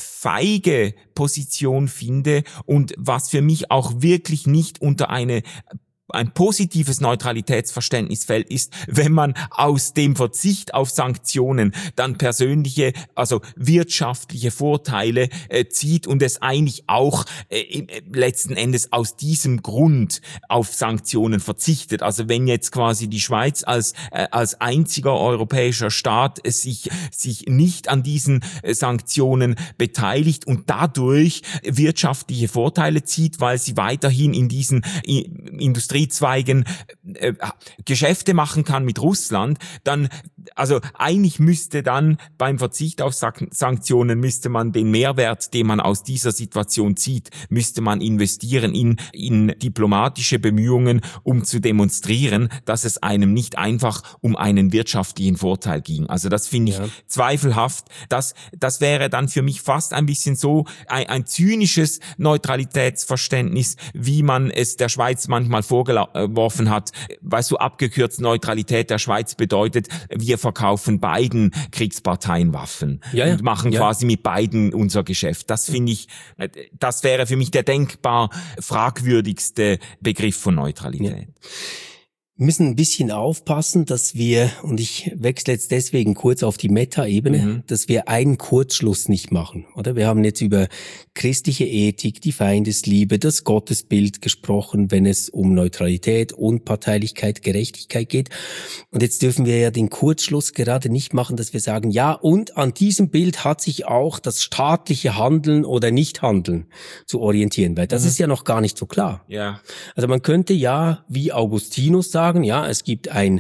feige Position finde und was für mich auch wirklich nicht unter eine ein positives Neutralitätsverständnis fällt, ist, wenn man aus dem Verzicht auf Sanktionen dann persönliche, also wirtschaftliche Vorteile äh, zieht und es eigentlich auch äh, letzten Endes aus diesem Grund auf Sanktionen verzichtet. Also wenn jetzt quasi die Schweiz als äh, als einziger europäischer Staat äh, sich sich nicht an diesen äh, Sanktionen beteiligt und dadurch wirtschaftliche Vorteile zieht, weil sie weiterhin in diesen äh, Industrie Zweigen äh, Geschäfte machen kann mit Russland, dann, also eigentlich müsste dann beim Verzicht auf Sanktionen, müsste man den Mehrwert, den man aus dieser Situation zieht, müsste man investieren in, in diplomatische Bemühungen, um zu demonstrieren, dass es einem nicht einfach um einen wirtschaftlichen Vorteil ging. Also das finde ich ja zweifelhaft. Das, das wäre dann für mich fast ein bisschen so ein, ein zynisches Neutralitätsverständnis, wie man es der Schweiz manchmal vorgeworfen hat, weißt du, abgekürzt Neutralität der Schweiz bedeutet, wir verkaufen beiden Kriegsparteien Waffen ja, ja. und machen ja. quasi mit beiden unser Geschäft. Das finde ich, das wäre für mich der denkbar fragwürdigste Begriff von Neutralität. Ja. Wir müssen ein bisschen aufpassen, dass wir, und ich wechsle jetzt deswegen kurz auf die Meta-Ebene, mhm. dass wir einen Kurzschluss nicht machen, oder? Wir haben jetzt über christliche Ethik, die Feindesliebe, das Gottesbild gesprochen, wenn es um Neutralität, Unparteilichkeit, Gerechtigkeit geht. Und jetzt dürfen wir ja den Kurzschluss gerade nicht machen, dass wir sagen, ja, und an diesem Bild hat sich auch das staatliche Handeln oder Nichthandeln zu orientieren, weil das mhm. ist ja noch gar nicht so klar. Ja. Also man könnte ja, wie Augustinus sagen, ja, es gibt ein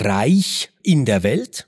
Reich in der Welt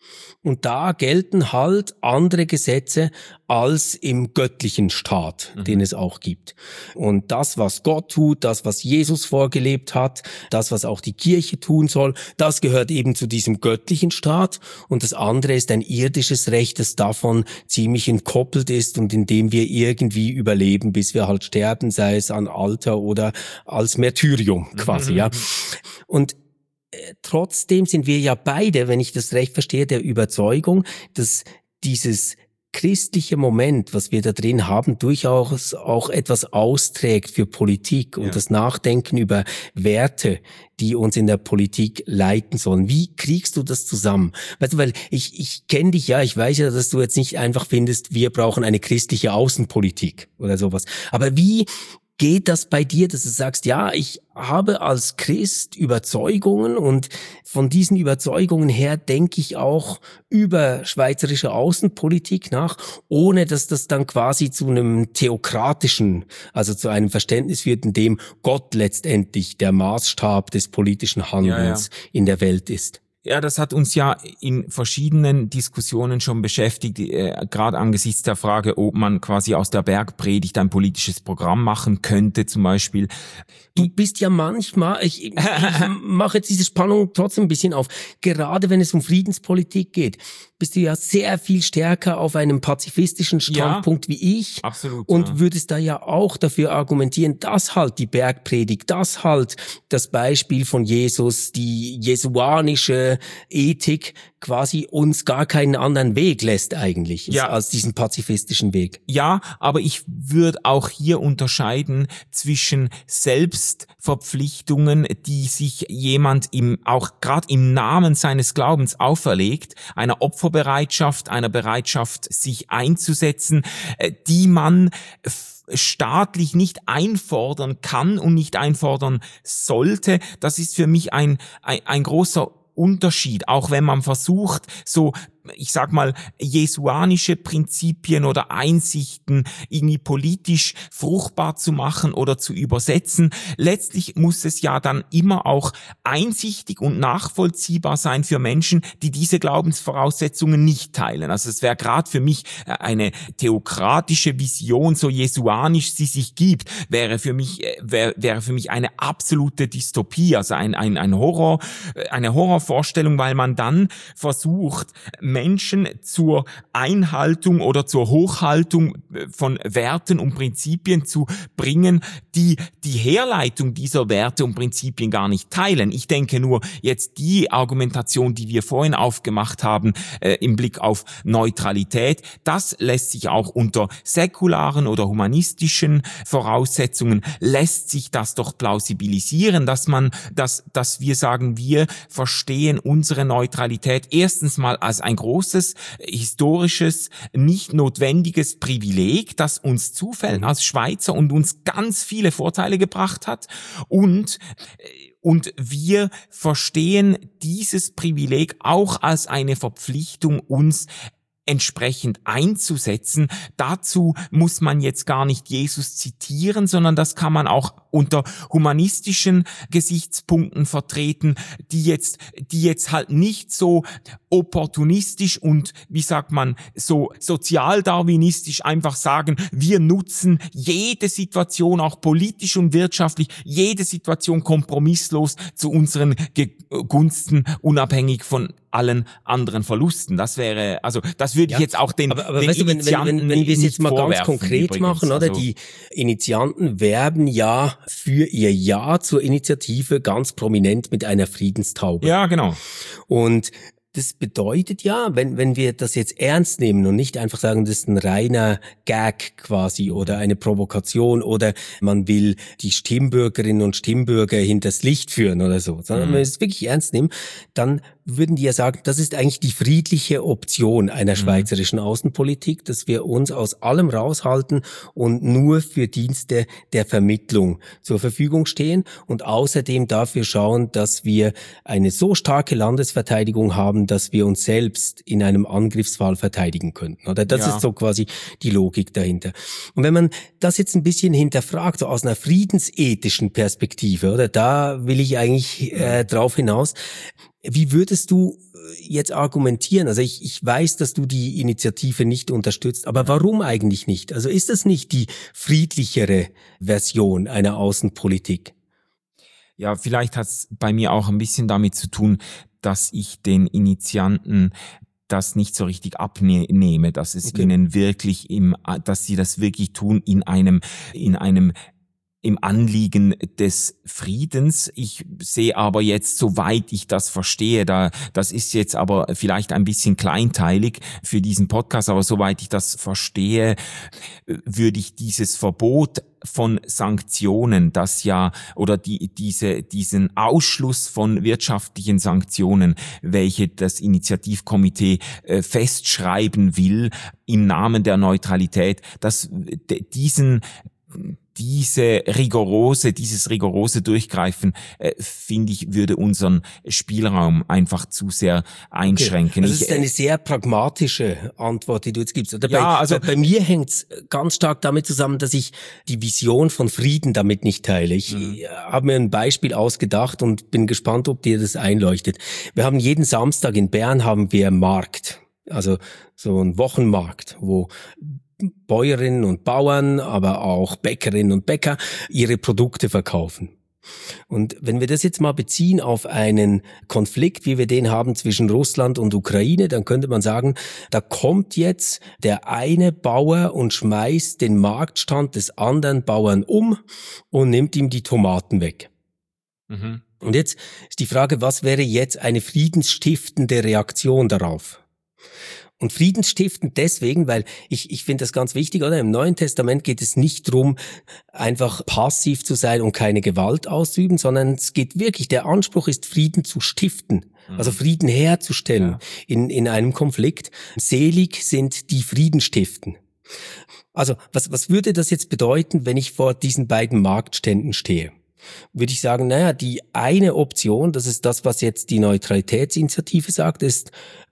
und da gelten halt andere Gesetze als im göttlichen Staat, mhm. den es auch gibt. Und das, was Gott tut, das, was Jesus vorgelebt hat, das, was auch die Kirche tun soll, das gehört eben zu diesem göttlichen Staat und das andere ist ein irdisches Recht, das davon ziemlich entkoppelt ist und in dem wir irgendwie überleben, bis wir halt sterben, sei es an Alter oder als Märtyrium quasi, mhm. ja. Und äh, trotzdem sind wir ja beide, wenn ich das recht verstehe, der Überzeugung, dass dieses christliche Moment, was wir da drin haben, durchaus auch etwas austrägt für Politik und ja. das Nachdenken über Werte, die uns in der Politik leiten sollen. Wie kriegst du das zusammen? Weißt du, weil ich ich kenne dich ja, ich weiß ja, dass du jetzt nicht einfach findest, wir brauchen eine christliche Außenpolitik oder sowas. Aber wie geht das bei dir, dass du sagst, ja, ich habe als Christ Überzeugungen und von diesen Überzeugungen her denke ich auch über schweizerische Außenpolitik nach, ohne dass das dann quasi zu einem theokratischen, also zu einem Verständnis führt, in dem Gott letztendlich der Maßstab des politischen Handelns ja, ja. in der Welt ist. Ja, das hat uns ja in verschiedenen Diskussionen schon beschäftigt, äh, gerade angesichts der Frage, ob man quasi aus der Bergpredigt ein politisches Programm machen könnte, zum Beispiel. Du bist ja manchmal, ich, ich mache jetzt diese Spannung trotzdem ein bisschen auf, gerade wenn es um Friedenspolitik geht, bist du ja sehr viel stärker auf einem pazifistischen Standpunkt ja, wie ich. Absolut. Und ja. würdest da ja auch dafür argumentieren, dass halt die Bergpredigt, dass halt das Beispiel von Jesus, die jesuanische Ethik quasi uns gar keinen anderen Weg lässt eigentlich, ja. als diesen pazifistischen Weg. Ja, aber ich würde auch hier unterscheiden zwischen Selbstverpflichtungen, die sich jemand im auch gerade im Namen seines Glaubens auferlegt, einer Opferbereitschaft, einer Bereitschaft, sich einzusetzen, die man staatlich nicht einfordern kann und nicht einfordern sollte. Das ist für mich ein ein, ein großer Unterschied, auch wenn man versucht, so, ich sag mal, jesuanische Prinzipien oder Einsichten irgendwie politisch fruchtbar zu machen oder zu übersetzen. Letztlich muss es ja dann immer auch einsichtig und nachvollziehbar sein für Menschen, die diese Glaubensvoraussetzungen nicht teilen. Also es wäre gerade für mich eine theokratische Vision, so jesuanisch sie sich gibt, wäre für mich wäre, wäre für mich eine absolute Dystopie, also ein ein ein Horror, eine Horrorvorstellung, weil man dann versucht, Menschen zur Einhaltung oder zur Hochhaltung von Werten und Prinzipien zu bringen, die die Herleitung dieser Werte und Prinzipien gar nicht teilen. Ich denke nur jetzt die Argumentation, die wir vorhin aufgemacht haben, äh, im Blick auf Neutralität, das lässt sich auch unter säkularen oder humanistischen Voraussetzungen, lässt sich das doch plausibilisieren, dass man, dass, dass wir sagen, wir verstehen unsere Neutralität erstens mal als ein großes, historisches, nicht notwendiges Privileg, das uns zufällt als Schweizer und uns ganz viele Vorteile gebracht hat. Und, und wir verstehen dieses Privileg auch als eine Verpflichtung, uns entsprechend einzusetzen. Dazu muss man jetzt gar nicht Jesus zitieren, sondern das kann man auch unter humanistischen Gesichtspunkten vertreten, die jetzt, die jetzt halt nicht so opportunistisch und, wie sagt man, so sozialdarwinistisch einfach sagen, wir nutzen jede Situation, auch politisch und wirtschaftlich, jede Situation kompromisslos zu unseren Gunsten, unabhängig von allen anderen Verlusten. Das wäre, also das würde ja, ich jetzt auch den, aber, aber den weißt du, wenn, wenn, wenn, wenn wir es jetzt mal ganz konkret übrigens machen, oder? Also, die Initianten werben ja für ihr Ja zur Initiative ganz prominent mit einer Friedenstaube. Ja, genau. Und das bedeutet ja, wenn wenn wir das jetzt ernst nehmen und nicht einfach sagen, das ist ein reiner Gag quasi oder eine Provokation oder man will die Stimmbürgerinnen und Stimmbürger hinters Licht führen oder so, sondern mhm. wenn wir es wirklich ernst nehmen, dann würden die ja sagen, das ist eigentlich die friedliche Option einer schweizerischen Außenpolitik, dass wir uns aus allem raushalten und nur für Dienste der Vermittlung zur Verfügung stehen und außerdem dafür schauen, dass wir eine so starke Landesverteidigung haben, dass wir uns selbst in einem Angriffsfall verteidigen könnten. Oder das ja. ist so quasi die Logik dahinter. Und wenn man das jetzt ein bisschen hinterfragt, so aus einer friedensethischen Perspektive, oder da will ich eigentlich äh, drauf hinaus, wie würdest du jetzt argumentieren? Also ich, ich weiß, dass du die Initiative nicht unterstützt, aber warum eigentlich nicht? Also ist das nicht die friedlichere Version einer Außenpolitik? Ja, vielleicht hat es bei mir auch ein bisschen damit zu tun, dass ich den Initianten das nicht so richtig abnehme, dass es okay. ihnen wirklich im, dass sie das wirklich tun in einem, in einem im Anliegen des Friedens. Ich sehe aber jetzt, soweit ich das verstehe, da das ist jetzt aber vielleicht ein bisschen kleinteilig für diesen Podcast, aber soweit ich das verstehe, würde ich dieses Verbot von Sanktionen, das ja, oder die, diese, diesen Ausschluss von wirtschaftlichen Sanktionen, welche das Initiativkomitee äh, festschreiben will im Namen der Neutralität, dass d- diesen diese rigorose, dieses rigorose Durchgreifen, äh, finde ich, würde unseren Spielraum einfach zu sehr einschränken. Okay. Also das ich, ist eine sehr pragmatische Antwort, die du jetzt gibst. Oder ja, bei, also bei, bei mir hängt es ganz stark damit zusammen, dass ich die Vision von Frieden damit nicht teile. Ich mhm. habe mir ein Beispiel ausgedacht und bin gespannt, ob dir das einleuchtet. Wir haben jeden Samstag in Bern haben wir Markt, also so ein Wochenmarkt, wo Bäuerinnen und Bauern, aber auch Bäckerinnen und Bäcker ihre Produkte verkaufen. Und wenn wir das jetzt mal beziehen auf einen Konflikt, wie wir den haben zwischen Russland und Ukraine, dann könnte man sagen, da kommt jetzt der eine Bauer und schmeißt den Marktstand des anderen Bauern um und nimmt ihm die Tomaten weg. Mhm. Und jetzt ist die Frage, was wäre jetzt eine friedensstiftende Reaktion darauf? Und friedensstiftend deswegen, weil ich ich finde das ganz wichtig, oder? Im Neuen Testament geht es nicht darum, einfach passiv zu sein und keine Gewalt auszuüben, sondern es geht wirklich, der Anspruch ist, Frieden zu stiften, mhm. also Frieden herzustellen ja. in in einem Konflikt. Selig sind die Frieden stiften. Also was was würde das jetzt bedeuten, wenn ich vor diesen beiden Marktständen stehe? Würde ich sagen, naja, die eine Option, das ist das, was jetzt die Neutralitätsinitiative sagt, ist,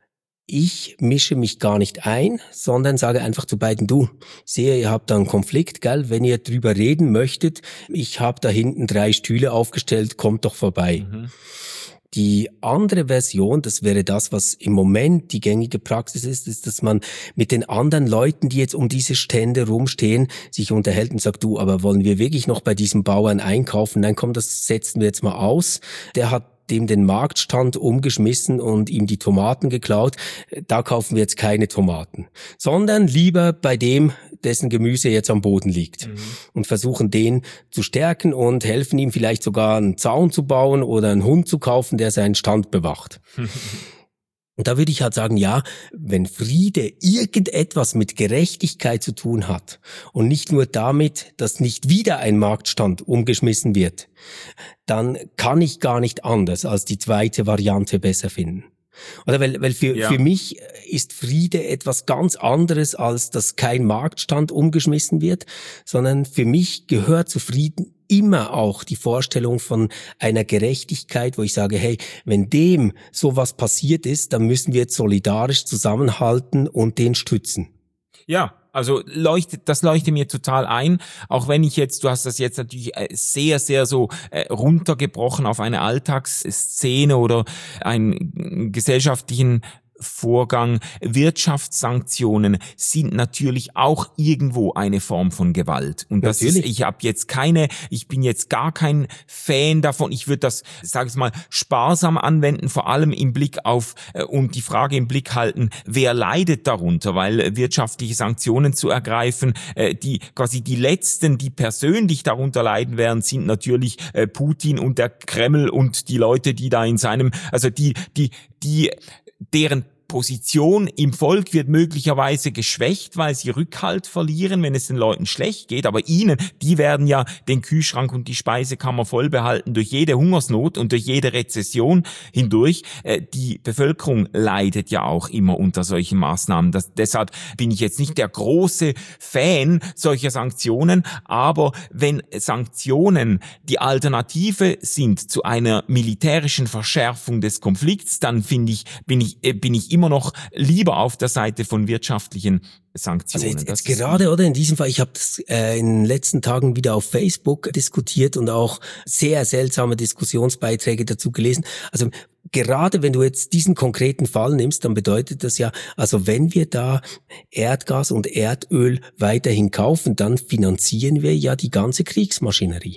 ich mische mich gar nicht ein, sondern sage einfach zu beiden, du, sehe, ihr habt da einen Konflikt, gell? Wenn ihr drüber reden möchtet, ich habe da hinten drei Stühle aufgestellt, kommt doch vorbei. Mhm. Die andere Version, das wäre das, was im Moment die gängige Praxis ist, ist, dass man mit den anderen Leuten, die jetzt um diese Stände rumstehen, sich unterhält und sagt, du, aber wollen wir wirklich noch bei diesem Bauern einkaufen? Nein, komm, das setzen wir jetzt mal aus. Der hat dem den Marktstand umgeschmissen und ihm die Tomaten geklaut, da kaufen wir jetzt keine Tomaten, sondern lieber bei dem, dessen Gemüse jetzt am Boden liegt mhm. und versuchen den zu stärken und helfen ihm vielleicht sogar einen Zaun zu bauen oder einen Hund zu kaufen, der seinen Stand bewacht. Und da würde ich halt sagen, ja, wenn Friede irgendetwas mit Gerechtigkeit zu tun hat und nicht nur damit, dass nicht wieder ein Marktstand umgeschmissen wird, dann kann ich gar nicht anders als die zweite Variante besser finden. Oder weil, weil für, ja. für mich ist Friede etwas ganz anderes, als dass kein Marktstand umgeschmissen wird, sondern für mich gehört zu Frieden immer auch die Vorstellung von einer Gerechtigkeit, wo ich sage, hey, wenn dem sowas passiert ist, dann müssen wir jetzt solidarisch zusammenhalten und den stützen. Ja, also leuchtet, das leuchtet mir total ein, auch wenn ich jetzt, du hast das jetzt natürlich sehr, sehr so äh, runtergebrochen auf eine Alltagsszene oder einen gesellschaftlichen Vorgang. Wirtschaftssanktionen sind natürlich auch irgendwo eine Form von Gewalt. Und das natürlich. ist, ich habe jetzt keine, ich bin jetzt gar kein Fan davon. Ich würde das, sag ich mal, sparsam anwenden, vor allem im Blick auf äh, und die Frage im Blick halten, wer leidet darunter, weil äh, wirtschaftliche Sanktionen zu ergreifen, äh, die quasi die letzten, die persönlich darunter leiden werden, sind natürlich äh, Putin und der Kreml und die Leute, die da in seinem, also die, die, die deren Position im Volk wird möglicherweise geschwächt, weil sie Rückhalt verlieren, wenn es den Leuten schlecht geht. Aber ihnen, die werden ja den Kühlschrank und die Speisekammer voll behalten durch jede Hungersnot und durch jede Rezession hindurch. Äh, die Bevölkerung leidet ja auch immer unter solchen Maßnahmen. Das, deshalb bin ich jetzt nicht der große Fan solcher Sanktionen. Aber wenn Sanktionen die Alternative sind zu einer militärischen Verschärfung des Konflikts, dann finde ich, bin ich, äh, bin ich immer noch lieber auf der Seite von wirtschaftlichen Sanktionen. Also jetzt, jetzt gerade, oder in diesem Fall, ich habe das äh, in den letzten Tagen wieder auf Facebook diskutiert und auch sehr seltsame Diskussionsbeiträge dazu gelesen. Also gerade wenn du jetzt diesen konkreten Fall nimmst, dann bedeutet das ja, also wenn wir da Erdgas und Erdöl weiterhin kaufen, dann finanzieren wir ja die ganze Kriegsmaschinerie.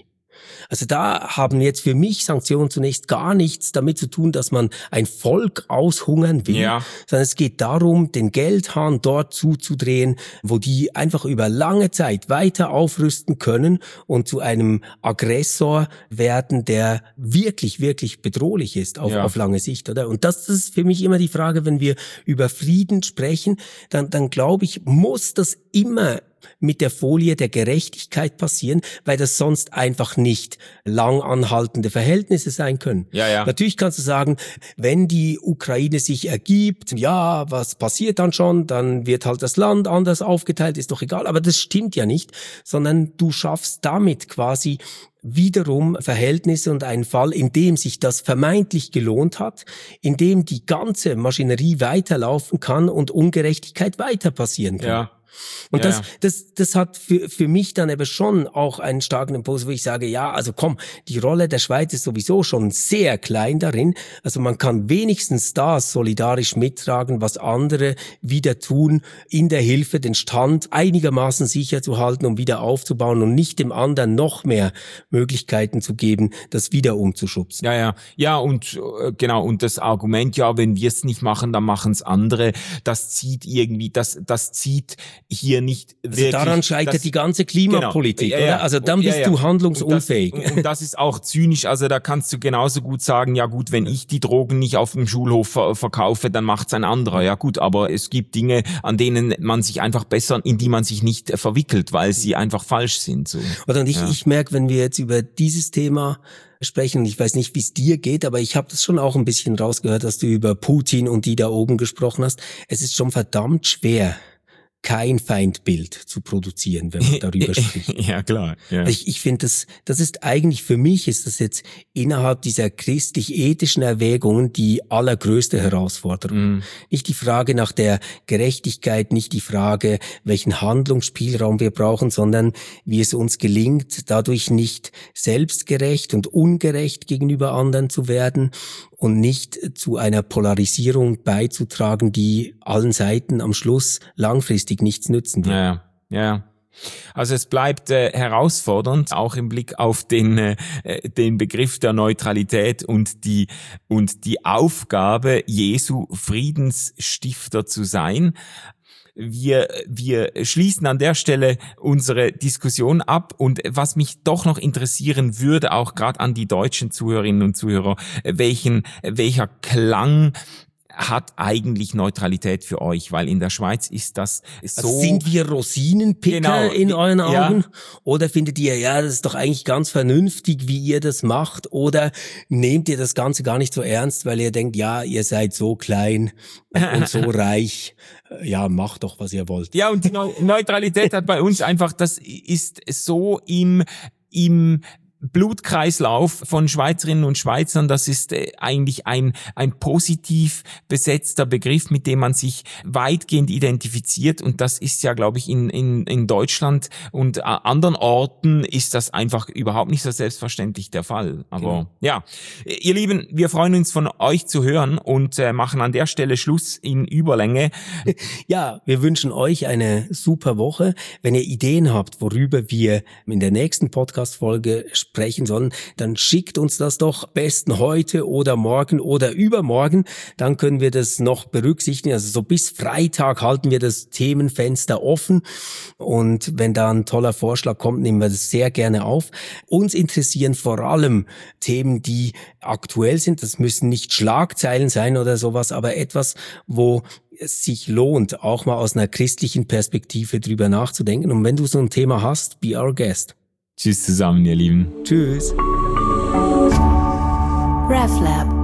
Also da haben jetzt für mich Sanktionen zunächst gar nichts damit zu tun, dass man ein Volk aushungern will, ja. sondern es geht darum, den Geldhahn dort zuzudrehen, wo die einfach über lange Zeit weiter aufrüsten können und zu einem Aggressor werden, der wirklich, wirklich bedrohlich ist auf, ja. auf lange Sicht, oder? Und das, das ist für mich immer die Frage, wenn wir über Frieden sprechen, dann, dann glaube ich, muss das immer mit der Folie der Gerechtigkeit passieren, weil das sonst einfach nicht lang anhaltende Verhältnisse sein können. Ja, ja. Natürlich kannst du sagen, wenn die Ukraine sich ergibt, ja, was passiert dann schon? Dann wird halt das Land anders aufgeteilt, ist doch egal. Aber das stimmt ja nicht, sondern du schaffst damit quasi wiederum Verhältnisse und einen Fall, in dem sich das vermeintlich gelohnt hat, in dem die ganze Maschinerie weiterlaufen kann und Ungerechtigkeit weiter passieren kann. Ja. Und ja, das, ja. das, das hat für, für mich dann eben schon auch einen starken Impuls, wo ich sage, ja, also komm, die Rolle der Schweiz ist sowieso schon sehr klein darin. Also man kann wenigstens das solidarisch mittragen, was andere wieder tun, in der Hilfe den Stand einigermaßen sicher zu halten, um wieder aufzubauen und nicht dem anderen noch mehr Möglichkeiten zu geben, das wieder umzuschubsen. Ja, ja, ja, und äh, genau, und das Argument, ja, wenn wir es nicht machen, dann machen es andere, das zieht irgendwie, das, das zieht hier nicht also wirklich. Daran scheitert das, die ganze Klimapolitik, genau, ja, ja, oder? Also dann bist ja, ja. du handlungsunfähig. Und das, und, und das ist auch zynisch, also da kannst du genauso gut sagen, ja gut, wenn ich die Drogen nicht auf dem Schulhof ver- verkaufe, dann macht's ein anderer. Ja gut, aber es gibt Dinge, an denen man sich einfach besser, in die man sich nicht verwickelt, weil sie einfach falsch sind. So. Oder und ich, ja. ich merke, wenn wir jetzt über dieses Thema sprechen, und ich weiß nicht, wie es dir geht, aber ich habe das schon auch ein bisschen rausgehört, dass du über Putin und die da oben gesprochen hast. Es ist schon verdammt schwer, kein Feindbild zu produzieren, wenn man darüber spricht. Ja, klar. Ja. Ich, ich finde, das, das ist eigentlich, für mich ist das jetzt innerhalb dieser christlich-ethischen Erwägungen die allergrößte Herausforderung. Mm. Nicht die Frage nach der Gerechtigkeit, nicht die Frage, welchen Handlungsspielraum wir brauchen, sondern wie es uns gelingt, dadurch nicht selbstgerecht und ungerecht gegenüber anderen zu werden und nicht zu einer Polarisierung beizutragen, die allen Seiten am Schluss langfristig nichts nützen wird. Ja, ja. Also es bleibt äh, herausfordernd, auch im Blick auf den äh, den Begriff der Neutralität und die und die Aufgabe Jesu, Friedensstifter zu sein. Wir, wir schließen an der Stelle unsere Diskussion ab und was mich doch noch interessieren würde, auch gerade an die deutschen Zuhörerinnen und Zuhörer, welchen, welcher Klang hat eigentlich Neutralität für euch? Weil in der Schweiz ist das so... Also sind wir Rosinenpicker genau, in euren Augen? Ja. Oder findet ihr, ja, das ist doch eigentlich ganz vernünftig, wie ihr das macht? Oder nehmt ihr das Ganze gar nicht so ernst, weil ihr denkt, ja, ihr seid so klein und so reich, ja, macht doch, was ihr wollt. Ja, und die Neu- Neutralität hat bei uns einfach, das ist so im... im Blutkreislauf von Schweizerinnen und Schweizern, das ist äh, eigentlich ein ein positiv besetzter Begriff, mit dem man sich weitgehend identifiziert, und das ist ja, glaube ich, in in in Deutschland und äh, anderen Orten ist das einfach überhaupt nicht so selbstverständlich der Fall. Aber genau. Ja, ihr Lieben, wir freuen uns, von euch zu hören und äh, machen an der Stelle Schluss in Überlänge. Ja, wir wünschen euch eine super Woche. Wenn ihr Ideen habt, worüber wir in der nächsten Podcast-Folge sprechen sollen, dann schickt uns das doch am besten heute oder morgen oder übermorgen. Dann können wir das noch berücksichtigen. Also so bis Freitag halten wir das Themenfenster offen. Und wenn da ein toller Vorschlag kommt, nehmen wir das sehr gerne auf. Uns interessieren vor allem Themen, die aktuell sind. Das müssen nicht Schlagzeilen sein oder sowas, aber etwas, wo es sich lohnt, auch mal aus einer christlichen Perspektive drüber nachzudenken. Und wenn du so ein Thema hast, be our guest. Tschüss zusammen, ihr Lieben. Tschüss. RefLab.